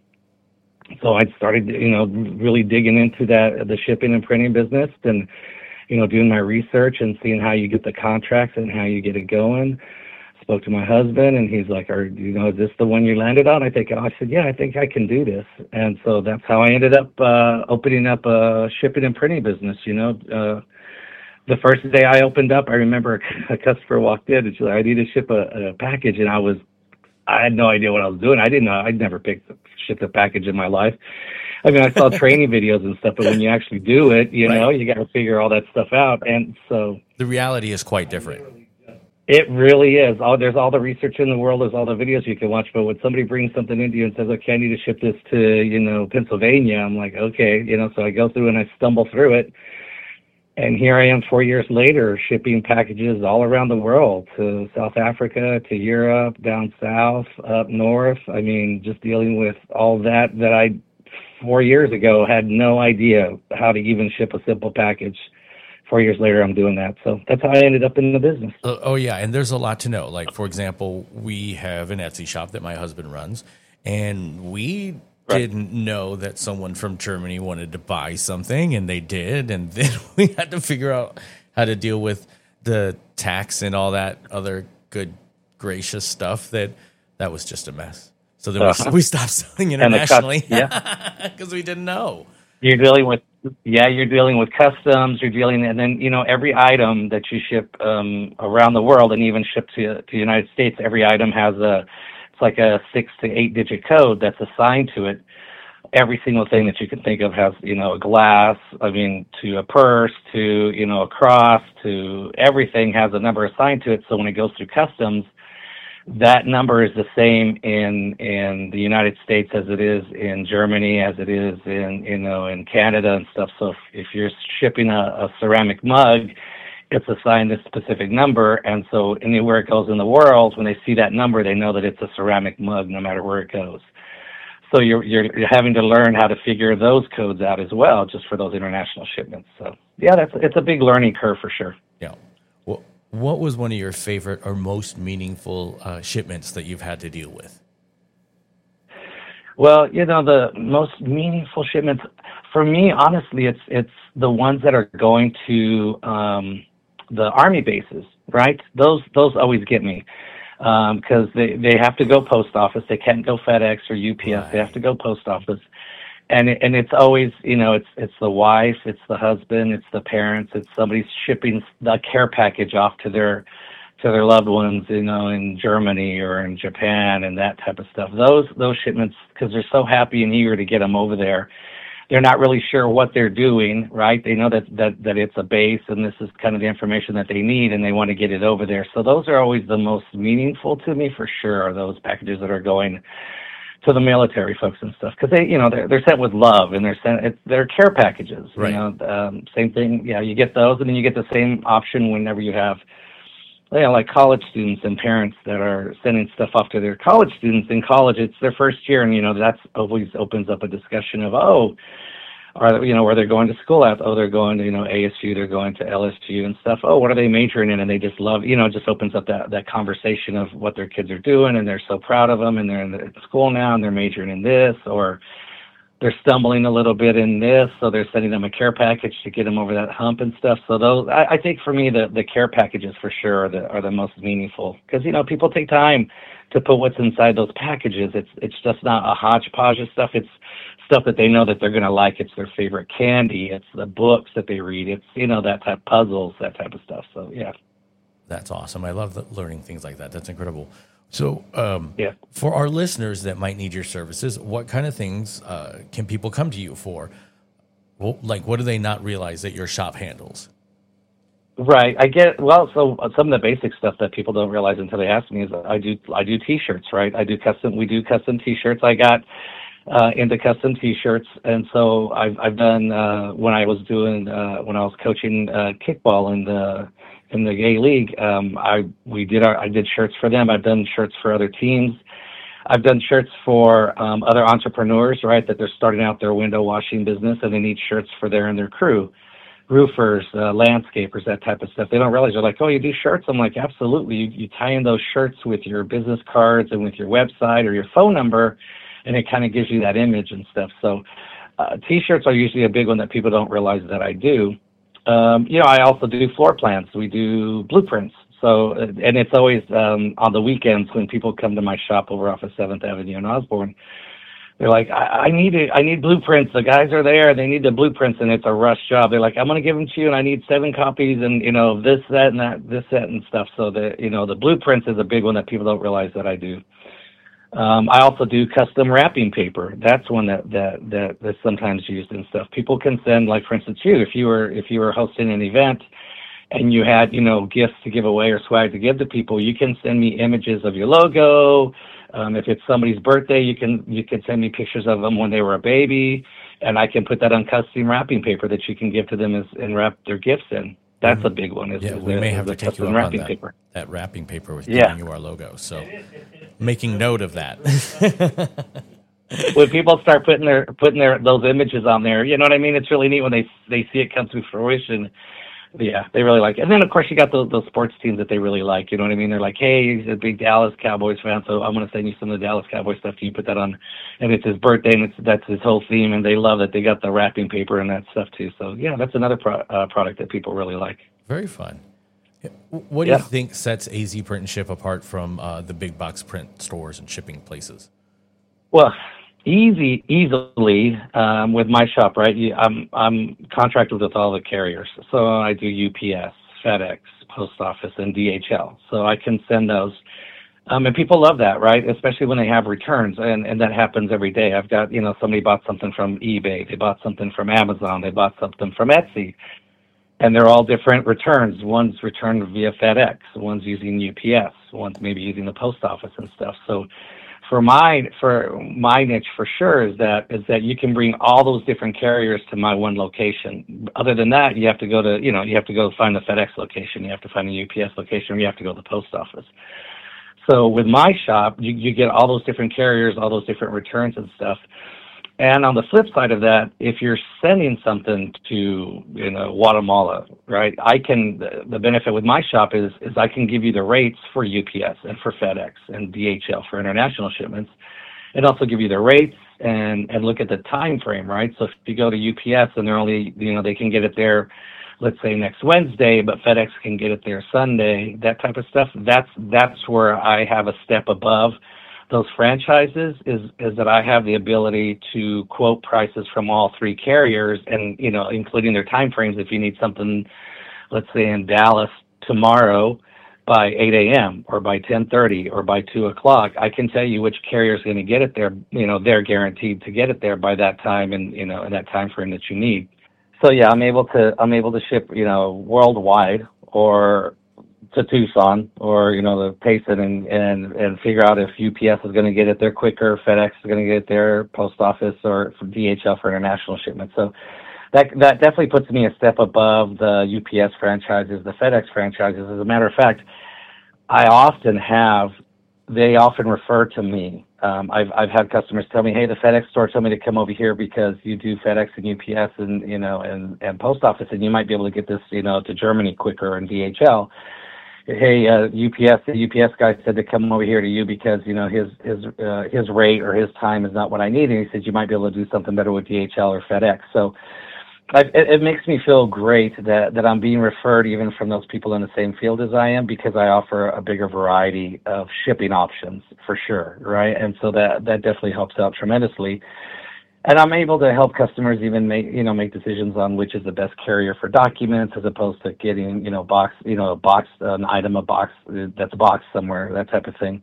So I started, you know, really digging into that, the shipping and printing business, and, you know, doing my research and seeing how you get the contracts and how you get it going. Spoke to my husband, and he's like, "Are you know, is this the one you landed on?" I think I said, "Yeah, I think I can do this." And so that's how I ended up uh, opening up a shipping and printing business. You know, uh, the first day I opened up, I remember a customer walked in and she's like, "I need to ship a, a package," and I was, I had no idea what I was doing. I didn't know. I'd never picked shipped a package in my life. I mean, I saw training videos and stuff, but when you actually do it, you know, you got to figure all that stuff out. And so the reality is quite different. It really is. All, there's all the research in the world. There's all the videos you can watch. But when somebody brings something into you and says, okay, I need to ship this to, you know, Pennsylvania, I'm like, okay, you know, so I go through and I stumble through it. And here I am four years later shipping packages all around the world, to South Africa, to Europe, down south, up north. I mean, just dealing with all that that I, four years ago, had no idea how to even ship a simple package four years later, I'm doing that. So that's how I ended up in the business. Uh, oh, yeah. And there's a lot to know. Like, for example, we have an Etsy shop that my husband runs, and we right. didn't know that someone from Germany wanted to buy something, and they did. And then we had to figure out how to deal with the tax and all that other good, gracious stuff. That that was just a mess. So then uh-huh. we, we stopped selling internationally because yeah. we didn't know. You're dealing with, yeah, you're dealing with customs, you're dealing, and then, you know, every item that you ship um, around the world and even ship to, to the United States, every item has a, it's like a six to eight digit code that's assigned to it. Every single thing that you can think of has, you know, a glass, I mean, to a purse, to, you know, a cross, to everything has a number assigned to it. So when it goes through customs, that number is the same in in the United States as it is in Germany, as it is in, you know, in Canada and stuff. So if, if you're shipping a, a ceramic mug, it's assigned a specific number. And so anywhere it goes in the world, when they see that number, they know that it's a ceramic mug no matter where it goes. So you're you're, you're having to learn how to figure those codes out as well, just for those international shipments. So yeah, that's it's a big learning curve for sure. Yeah. Well, what was one of your favorite or most meaningful uh, shipments that you've had to deal with? Well, you know, the most meaningful shipments for me, honestly, it's it's the ones that are going to um, the Army bases, right? Those those always get me because um, they they have to go post office. They can't go FedEx or U P S. Right. They have to go post office. And it, and it's always, you know, it's it's the wife, it's the husband, it's the parents, it's somebody's shipping the care package off to their to their loved ones, you know, in Germany or in Japan and that type of stuff. Those those shipments, because they're so happy and eager to get them over there, they're not really sure what they're doing, right? They know that that that it's a base and this is kind of the information that they need, and they want to get it over there. So those are always the most meaningful to me, for sure, are those packages that are going to the military folks and stuff, because they, you know, they're they're sent with love, and they're sent. It's, they're care packages, right. You know. Um, same thing. Yeah, you get those, and then you get the same option whenever you have, you know, like college students and parents that are sending stuff off to their college students in college. It's their first year, and you know that's always opens up a discussion of oh, are you know where they're going to school at? Oh, they're going to you know A S U, they're going to L S U and stuff. Oh, what are they majoring in? And they just love, you know, it just opens up that that conversation of what their kids are doing, and they're so proud of them, and they're in the school now, and they're majoring in this, or they're stumbling a little bit in this, so they're sending them a care package to get them over that hump and stuff. So those, I, I think for me, the the care packages for sure are the are the most meaningful, because you know people take time to put what's inside those packages. It's it's just not a hodgepodge of stuff. It's stuff that they know that they're going to like. It's their favorite candy. It's the books that they read. It's, you know, that type puzzles, that type of stuff. So, yeah. That's awesome. I love the, learning things like that. That's incredible. So, um, yeah. for our listeners that might need your services, what kind of things uh, can people come to you for? Well, like, what do they not realize that your shop handles? Right. I get, well, so some of the basic stuff that people don't realize until they ask me is I do, I do t-shirts, right? I do custom, we do custom t-shirts. I got, Uh, into custom T-shirts, and so I've I've done uh, when I was doing uh, when I was coaching uh, kickball in the in the gay league. Um, I we did our I did shirts for them. I've done shirts for other teams. I've done shirts for um, other entrepreneurs, right? That they're starting out their window washing business and they need shirts for their and their crew, roofers, uh, landscapers, that type of stuff. They don't realize, they're like, oh, you do shirts? I'm like, absolutely. You you tie in those shirts with your business cards and with your website or your phone number, and it kind of gives you that image and stuff. So uh, T-shirts are usually a big one that people don't realize that I do. Um, you know, I also do floor plans. We do blueprints. So, and it's always um, on the weekends when people come to my shop over off of seventh Avenue in Osborne. They're like, I, I need it. I need blueprints. The guys are there. They need the blueprints, and it's a rush job. They're like, I'm going to give them to you, and I need seven copies, and you know this, that, and that, this, that, and stuff. So the you know the blueprints is a big one that people don't realize that I do. Um, I also do custom wrapping paper. That's one that, that, that, that's sometimes used and stuff. People can send, like, for instance, you, if you were, if you were hosting an event and you had, you know, gifts to give away or swag to give to people, you can send me images of your logo. Um, if it's somebody's birthday, you can, you can send me pictures of them when they were a baby, and I can put that on custom wrapping paper that you can give to them as, and wrap their gifts in. That's a big one. Is, yeah, is we the, may have to take you up on that, paper. that wrapping paper with yeah. giving you our logo. So making note of that. When people start putting their putting their those images on there, you know what I mean? It's really neat when they they see it come to fruition. yeah, they really like it. And then, of course, you got those, those sports teams that they really like. You know what I mean? They're like, hey, he's a big Dallas Cowboys fan, so I'm going to send you some of the Dallas Cowboys stuff. Can you put that on? And it's his birthday, and it's, that's his whole theme, and they love that. They got the wrapping paper and that stuff, too. So, yeah, that's another pro- uh, product that people really like. Very fun. What do Yeah. you think sets A Z Print and Ship apart from uh, the big box print stores and shipping places? Well, easy, easily um, with my shop, right? You, I'm I'm contracted with all the carriers, so I do U P S, FedEx, Post Office, and D H L. So I can send those, um, and people love that, right? Especially when they have returns, and and that happens every day. I've got, you know, somebody bought something from eBay, they bought something from Amazon, they bought something from Etsy, and they're all different returns. One's returned via FedEx, one's using U P S, one's maybe using the Post Office and stuff. So for my for my niche for sure is that is that you can bring all those different carriers to my one location. Other than that, you have to go to you know you have to go find the FedEx location, you have to find a U P S location, or you have to go to the Post Office. So with my shop, you, you get all those different carriers, all those different returns and stuff. And on the flip side of that, if you're sending something to, you know, Guatemala, right, I can, the, the benefit with my shop is, is I can give you the rates for U P S and for FedEx and D H L for international shipments, and also give you the rates and, and look at the time frame, right? So if you go to U P S and they're only, you know, they can get it there, let's say next Wednesday, but FedEx can get it there Sunday, that type of stuff, that's, that's where I have a step above those franchises is is that I have the ability to quote prices from all three carriers, and you know, including their time frames. If you need something, let's say in Dallas tomorrow by eight a.m. or by ten thirty or by two o'clock, I can tell you which carrier is going to get it there. You know, they're guaranteed to get it there by that time, and you know, in that time frame that you need. So yeah, I'm able to I'm able to ship, you know, worldwide or to Tucson, or you know, to pace it and, and, and figure out if U P S is going to get it there quicker, FedEx is going to get it there, Post Office, or for D H L for international shipment. So that that definitely puts me a step above the U P S franchises, the FedEx franchises. As a matter of fact, I often have, they often refer to me. Um, I've I've had customers tell me, hey, the FedEx store told me to come over here because you do FedEx and U P S and you know and, and Post Office, and you might be able to get this, you know, to Germany quicker and D H L. Hey, uh, U P S, the U P S guy said to come over here to you because, you know, his his uh, his rate or his time is not what I need. And he said you might be able to do something better with D H L or FedEx. So I, it, it makes me feel great that, that I'm being referred even from those people in the same field as I am, because I offer a bigger variety of shipping options for sure, right? And so that, that definitely helps out tremendously. And I'm able to help customers even make, you know, make decisions on which is the best carrier for documents, as opposed to getting, you know, box, you know, a box, an item, a box that's boxed somewhere, that type of thing.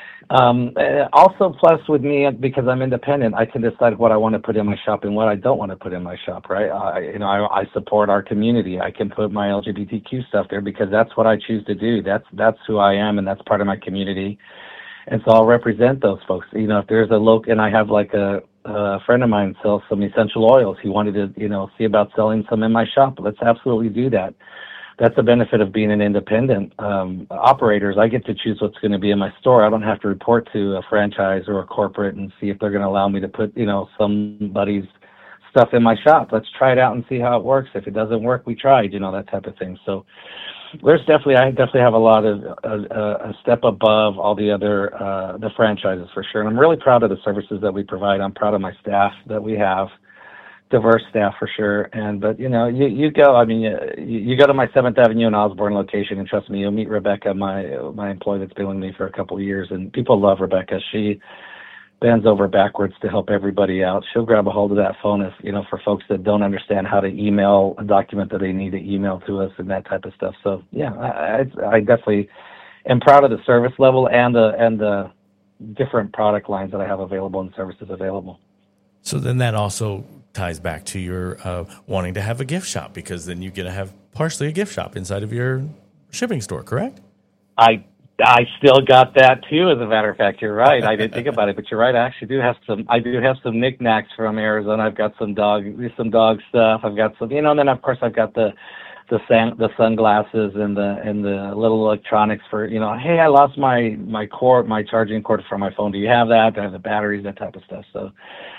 Um, also, plus with me, because I'm independent, I can decide what I want to put in my shop and what I don't want to put in my shop, right? I, you know, I, I support our community. I can put my L G B T Q stuff there because that's what I choose to do. That's that's who I am, and that's part of my community. And so I'll represent those folks. You know, if there's a local, and I have like a, a friend of mine sells some essential oils. He wanted to, you know, see about selling some in my shop. Let's absolutely do that. That's the benefit of being an independent um, operators. I get to choose what's going to be in my store. I don't have to report to a franchise or a corporate and see if they're going to allow me to put, you know, somebody's stuff in my shop. Let's try it out and see how it works. If it doesn't work, we tried, you know, that type of thing. So there's definitely, I definitely have a lot of uh, a step above all the other uh, the franchises for sure. And I'm really proud of the services that we provide. I'm proud of my staff that we have, diverse staff for sure. And but you know, you, you go. I mean, you, you go to my Seventh Avenue and Osborne location, and trust me, you'll meet Rebecca, my my employee that's been with me for a couple of years, and people love Rebecca. She bends over backwards to help everybody out. She'll grab a hold of that phone if, you know, for folks that don't understand how to email a document that they need to email to us and that type of stuff. So yeah, I, I, I definitely am proud of the service level and the, and the different product lines that I have available and services available. So then that also ties back to your uh, wanting to have a gift shop, because then you get to have partially a gift shop inside of your shipping store, correct? I I still got that too. As a matter of fact, you're right. I didn't think about it, but you're right. I actually do have some. I do have some knickknacks from Arizona. I've got some dog, some dog stuff. I've got some, you know. And then of course I've got the, the sun, the sunglasses and the and the little electronics for, you know. Hey, I lost my my cord, my charging cord for my phone. Do you have that? Do I have the batteries? That type of stuff. So,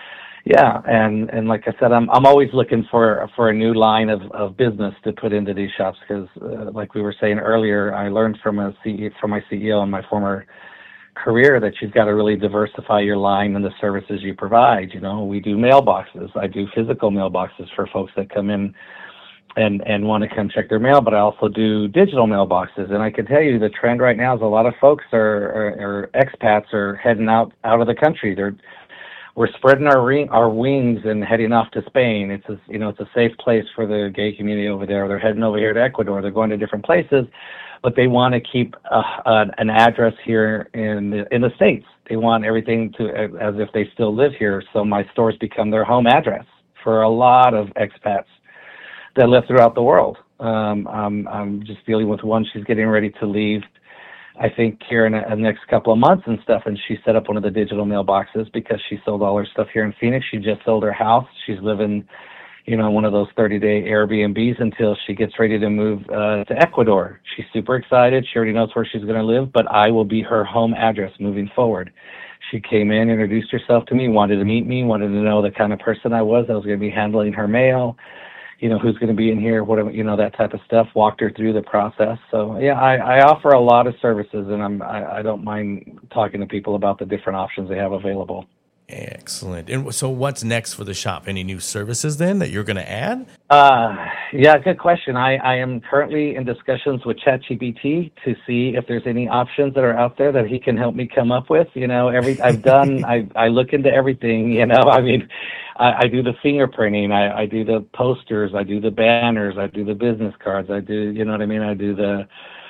Yeah, and, and like I said, I'm I'm always looking for for a new line of, of business to put into these shops because, uh, like we were saying earlier, I learned from a C E O, from my C E O in my former career that you've got to really diversify your line and the services you provide. You know, we do mailboxes. I do physical mailboxes for folks that come in and and want to come check their mail, but I also do digital mailboxes. And I can tell you the trend right now is a lot of folks are, are, are expats are heading out out of the country. They're We're spreading our ring, our wings and heading off to Spain. It's a, you know, it's a safe place for the gay community over there. They're heading over here to Ecuador. They're going to different places, but they want to keep uh, an, an address here in the, in the States. They want everything to as if they still live here. So my stores become their home address for a lot of expats that live throughout the world. Um, I'm, I'm just dealing with one. She's getting ready to leave, I think, here in the next couple of months and stuff, and she set up one of the digital mailboxes because she sold all her stuff here in Phoenix. She just sold her house. She's living, you know, one of those thirty-day Airbnbs until she gets ready to move uh, to Ecuador. She's super excited. She already knows where she's going to live, but I will be her home address moving forward. She came in, introduced herself to me, wanted to meet me, wanted to know the kind of person I was. I was going to be handling her mail, you know, who's going to be in here, whatever, you know, that type of stuff, walked her through the process. So, yeah, I, I offer a lot of services, and I'm, I, I don't mind talking to people about the different options they have available. Excellent. And so what's next for the shop? Any new services then that you're going to add? Uh, yeah, good question. I, I am currently in discussions with ChatGPT to see if there's any options that are out there that he can help me come up with. You know, every I've done, I, I look into everything, you know, I mean, I, I do the fingerprinting, I, I do the posters, I do the banners, I do the business cards, I do, you know what I mean? I do the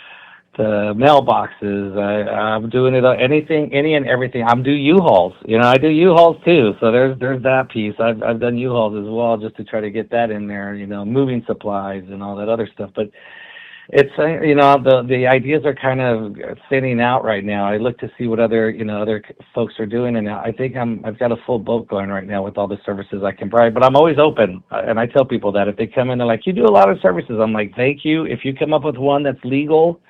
the mailboxes. I, I'm doing it, anything, any and everything. I'm do U-Hauls. You know, I do U-Hauls too. So there's there's that piece. I've I've done U-Hauls as well, just to try to get that in there. You know, moving supplies and all that other stuff. But it's uh, you know, the the ideas are kind of thinning out right now. I look to see what other you know other folks are doing, and I think I'm I've got a full boat going right now with all the services I can provide. But I'm always open, and I tell people that if they come in, they're like, "You do a lot of services." I'm like, "Thank you. If you come up with one that's legal,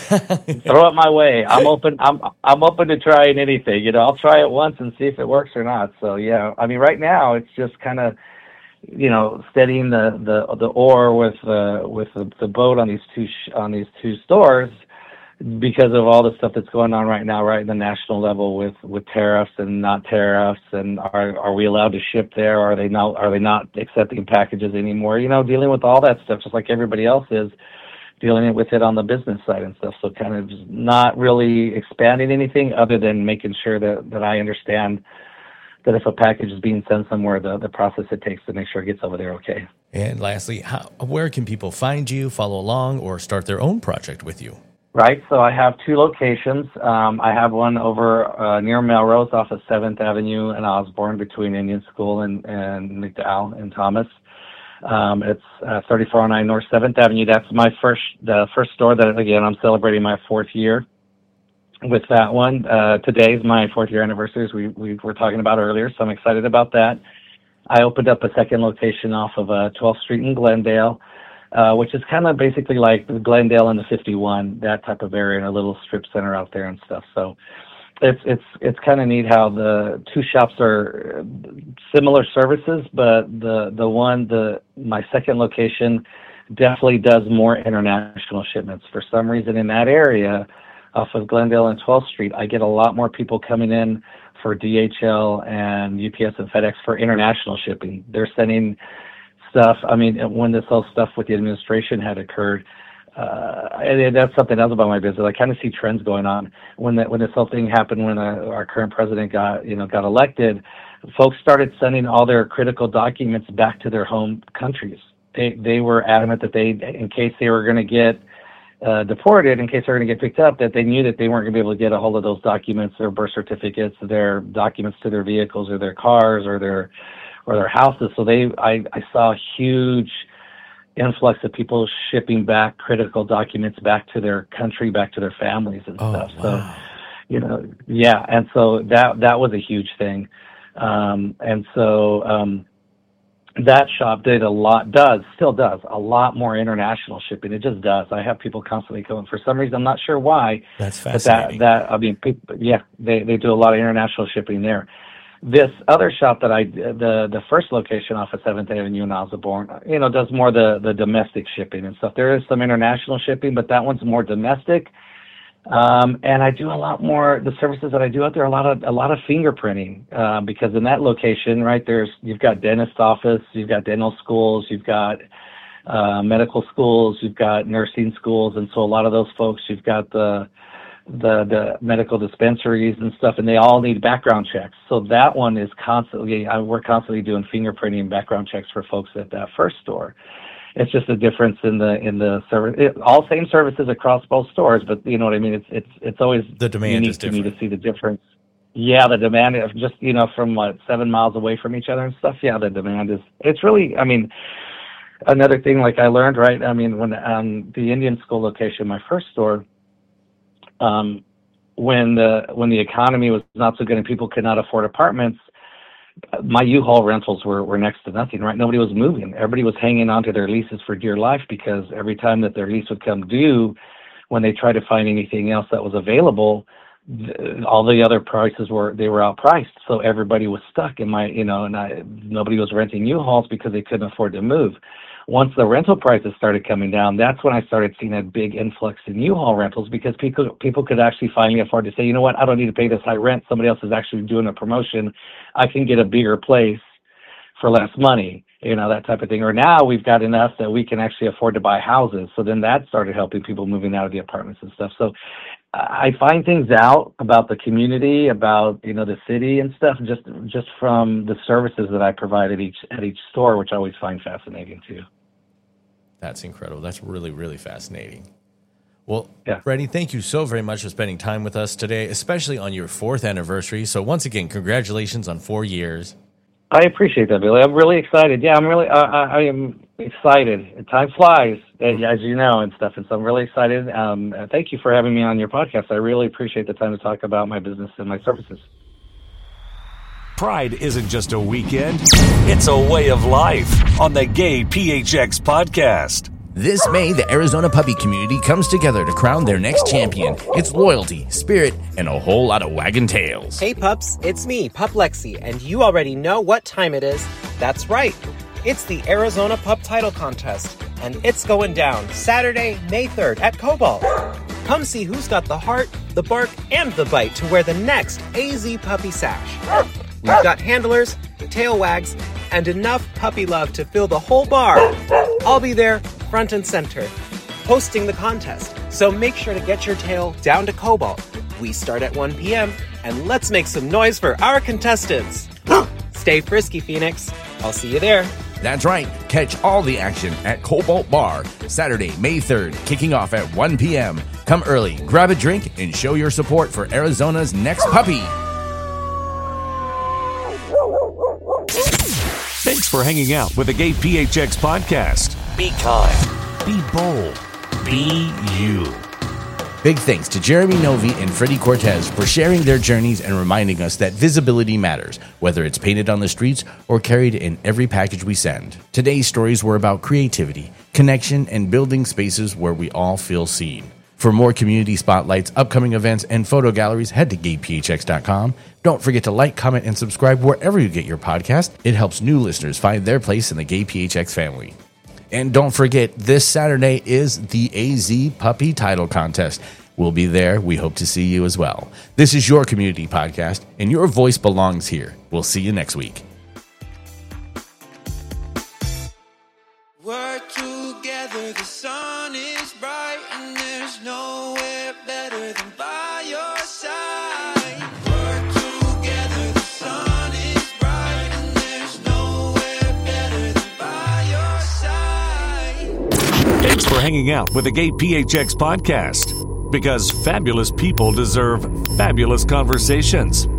throw it my way. I'm open. I'm I'm open to trying anything. You know, I'll try it once and see if it works or not." So yeah, I mean, right now it's just kind of, you know, steadying the the the oar with uh, with the, the boat on these two sh- on these two stores because of all the stuff that's going on right now, right in the national level with, with tariffs and not tariffs, and are are we allowed to ship there? Are they not? Are they not accepting packages anymore? You know, dealing with all that stuff just like everybody else is. Dealing with it on the business side and stuff, so kind of just not really expanding anything other than making sure that, that I understand that if a package is being sent somewhere, the, the process it takes to make sure it gets over there okay. And lastly, how, where can people find you, follow along, or start their own project with you? Right, so I have two locations. Um, I have one over uh, near Melrose off of seventh Avenue and Osborne between Indian School and, and McDowell and Thomas. Um, it's uh, thirty-four oh nine North seventh Avenue. That's my first the first store that, again, I'm celebrating my fourth year with that one. Uh, today's my fourth year anniversary, as we, we were talking about earlier, so I'm excited about that. I opened up a second location off of uh, twelfth Street in Glendale, uh, which is kind of basically like Glendale and the fifty-one, that type of area, in a little strip center out there and stuff. So it's it's it's kind of neat how the two shops are similar services, but the the one the my second location definitely does more international shipments. For some reason in that area off of Glendale and twelfth Street, I get a lot more people coming in for D H L and U P S and FedEx for international shipping. They're sending stuff. I mean, when this whole stuff with the administration had occurred, Uh, and that's something else about my business. I kind of see trends going on. When that when this whole thing happened, when uh, our current president got you know got elected, folks started sending all their critical documents back to their home countries. They they were adamant that they, in case they were going to get uh, deported, in case they were going to get picked up, that they knew that they weren't going to be able to get a hold of those documents, their birth certificates, their documents to their vehicles or their cars or their or their houses. So they I, I saw a huge influx of people shipping back critical documents back to their country, back to their families and oh, stuff. Wow. So, you know, yeah. And so that, that was a huge thing. Um, and so, um, that shop did a lot, does, still does a lot more international shipping. It just does. I have people constantly coming. For some reason, I'm not sure why. That's But fascinating. that, that, I mean, people, yeah, they, they do a lot of international shipping there. this other shop that I, the the first location off of seventh Avenue in Osborne, you know, does more the, the domestic shipping and stuff. There is some international shipping, but that one's more domestic. Um, and I do a lot more, the services that I do out there, a lot of, a lot of fingerprinting, uh, because in that location, right, there's, you've got dentist office, you've got dental schools, you've got, uh, medical schools, you've got nursing schools. And so a lot of those folks, you've got the, the, the medical dispensaries and stuff, and they all need background checks. So that one is constantly, I, we're constantly doing fingerprinting and background checks for folks at that first store. It's just a difference in the in the service. It, all same services across both stores, but you know what I mean. It's it's it's always the demand unique is to different. me to see the difference. Yeah, the demand of just you know from what seven miles away from each other and stuff. Yeah, the demand is. It's really. I mean, another thing like I learned right. I mean, when um, the Indian School location, my first store, um, when the when the economy was not so good and people could not afford apartments, my U-Haul rentals were, were next to nothing, right? Nobody was moving. Everybody was hanging on to their leases for dear life because every time that their lease would come due, when they tried to find anything else that was available, th- all the other prices were, they were outpriced. So everybody was stuck in my, you know, and I, nobody was renting U-Hauls because they couldn't afford to move. Once the rental prices started coming down, that's when I started seeing a big influx in U-Haul rentals because people people could actually finally afford to say, you know what, I don't need to pay this high rent. Somebody else is actually doing a promotion. I can get a bigger place for less money, you know, that type of thing. Or now we've got enough that we can actually afford to buy houses. So then that started helping people moving out of the apartments and stuff. So I find things out about the community, about, you know, the city and stuff, just just from the services that I provide at each at each store, which I always find fascinating too. That's incredible. That's really, really fascinating. Well, yeah. Freddie, thank you so very much for spending time with us today, especially on your fourth anniversary. So once again, congratulations on four years. I appreciate that, Billy. I'm really excited. Yeah, I'm really, uh, I, I am excited. Time flies, as you know, and stuff. And so I'm really excited. Um, thank you for having me on your podcast. I really appreciate the time to talk about my business and my services. Pride isn't just a weekend, it's a way of life on the Gay P H X podcast. This May, the Arizona puppy community comes together to crown their next champion. It's loyalty, spirit, and a whole lot of wagging tails. Hey pups, it's me, Pup Lexi, and you already know what time it is. That's right. It's the Arizona Pup Title Contest, and it's going down Saturday, May third at Cobalt. Come see who's got the heart, the bark, and the bite to wear the next A Z Puppy Sash. We've got handlers, tail wags, and enough puppy love to fill the whole bar. I'll be there, front and center, hosting the contest. So make sure to get your tail down to Cobalt. We start at one p.m., and let's make some noise for our contestants. Stay frisky, Phoenix. I'll see you there. That's right. Catch all the action at Cobalt Bar, Saturday, May third, kicking off at one p.m. Come early, grab a drink, and show your support for Arizona's next puppy. Thanks for hanging out with the Gay P H X podcast. Be kind. Be bold. Be you. Big thanks to Jeremy Novi and Freddie Cortez for sharing their journeys and reminding us that visibility matters, whether it's painted on the streets or carried in every package we send. Today's stories were about creativity, connection, and building spaces where we all feel seen. For more community spotlights, upcoming events, and photo galleries, head to gay p h x dot com. Don't forget to like, comment, and subscribe wherever you get your podcast. It helps new listeners find their place in the Gay P H X family. And don't forget, this Saturday is the A Z Puppy Title Contest. We'll be there. We hope to see you as well. This is your community podcast, and your voice belongs here. We'll see you next week. We're together, the sun is bright, and there's nowhere better than by your side. We're together, the sun is bright, and there's nowhere better than by your side. Thanks for hanging out with the Gay P H X podcast, because fabulous people deserve fabulous conversations.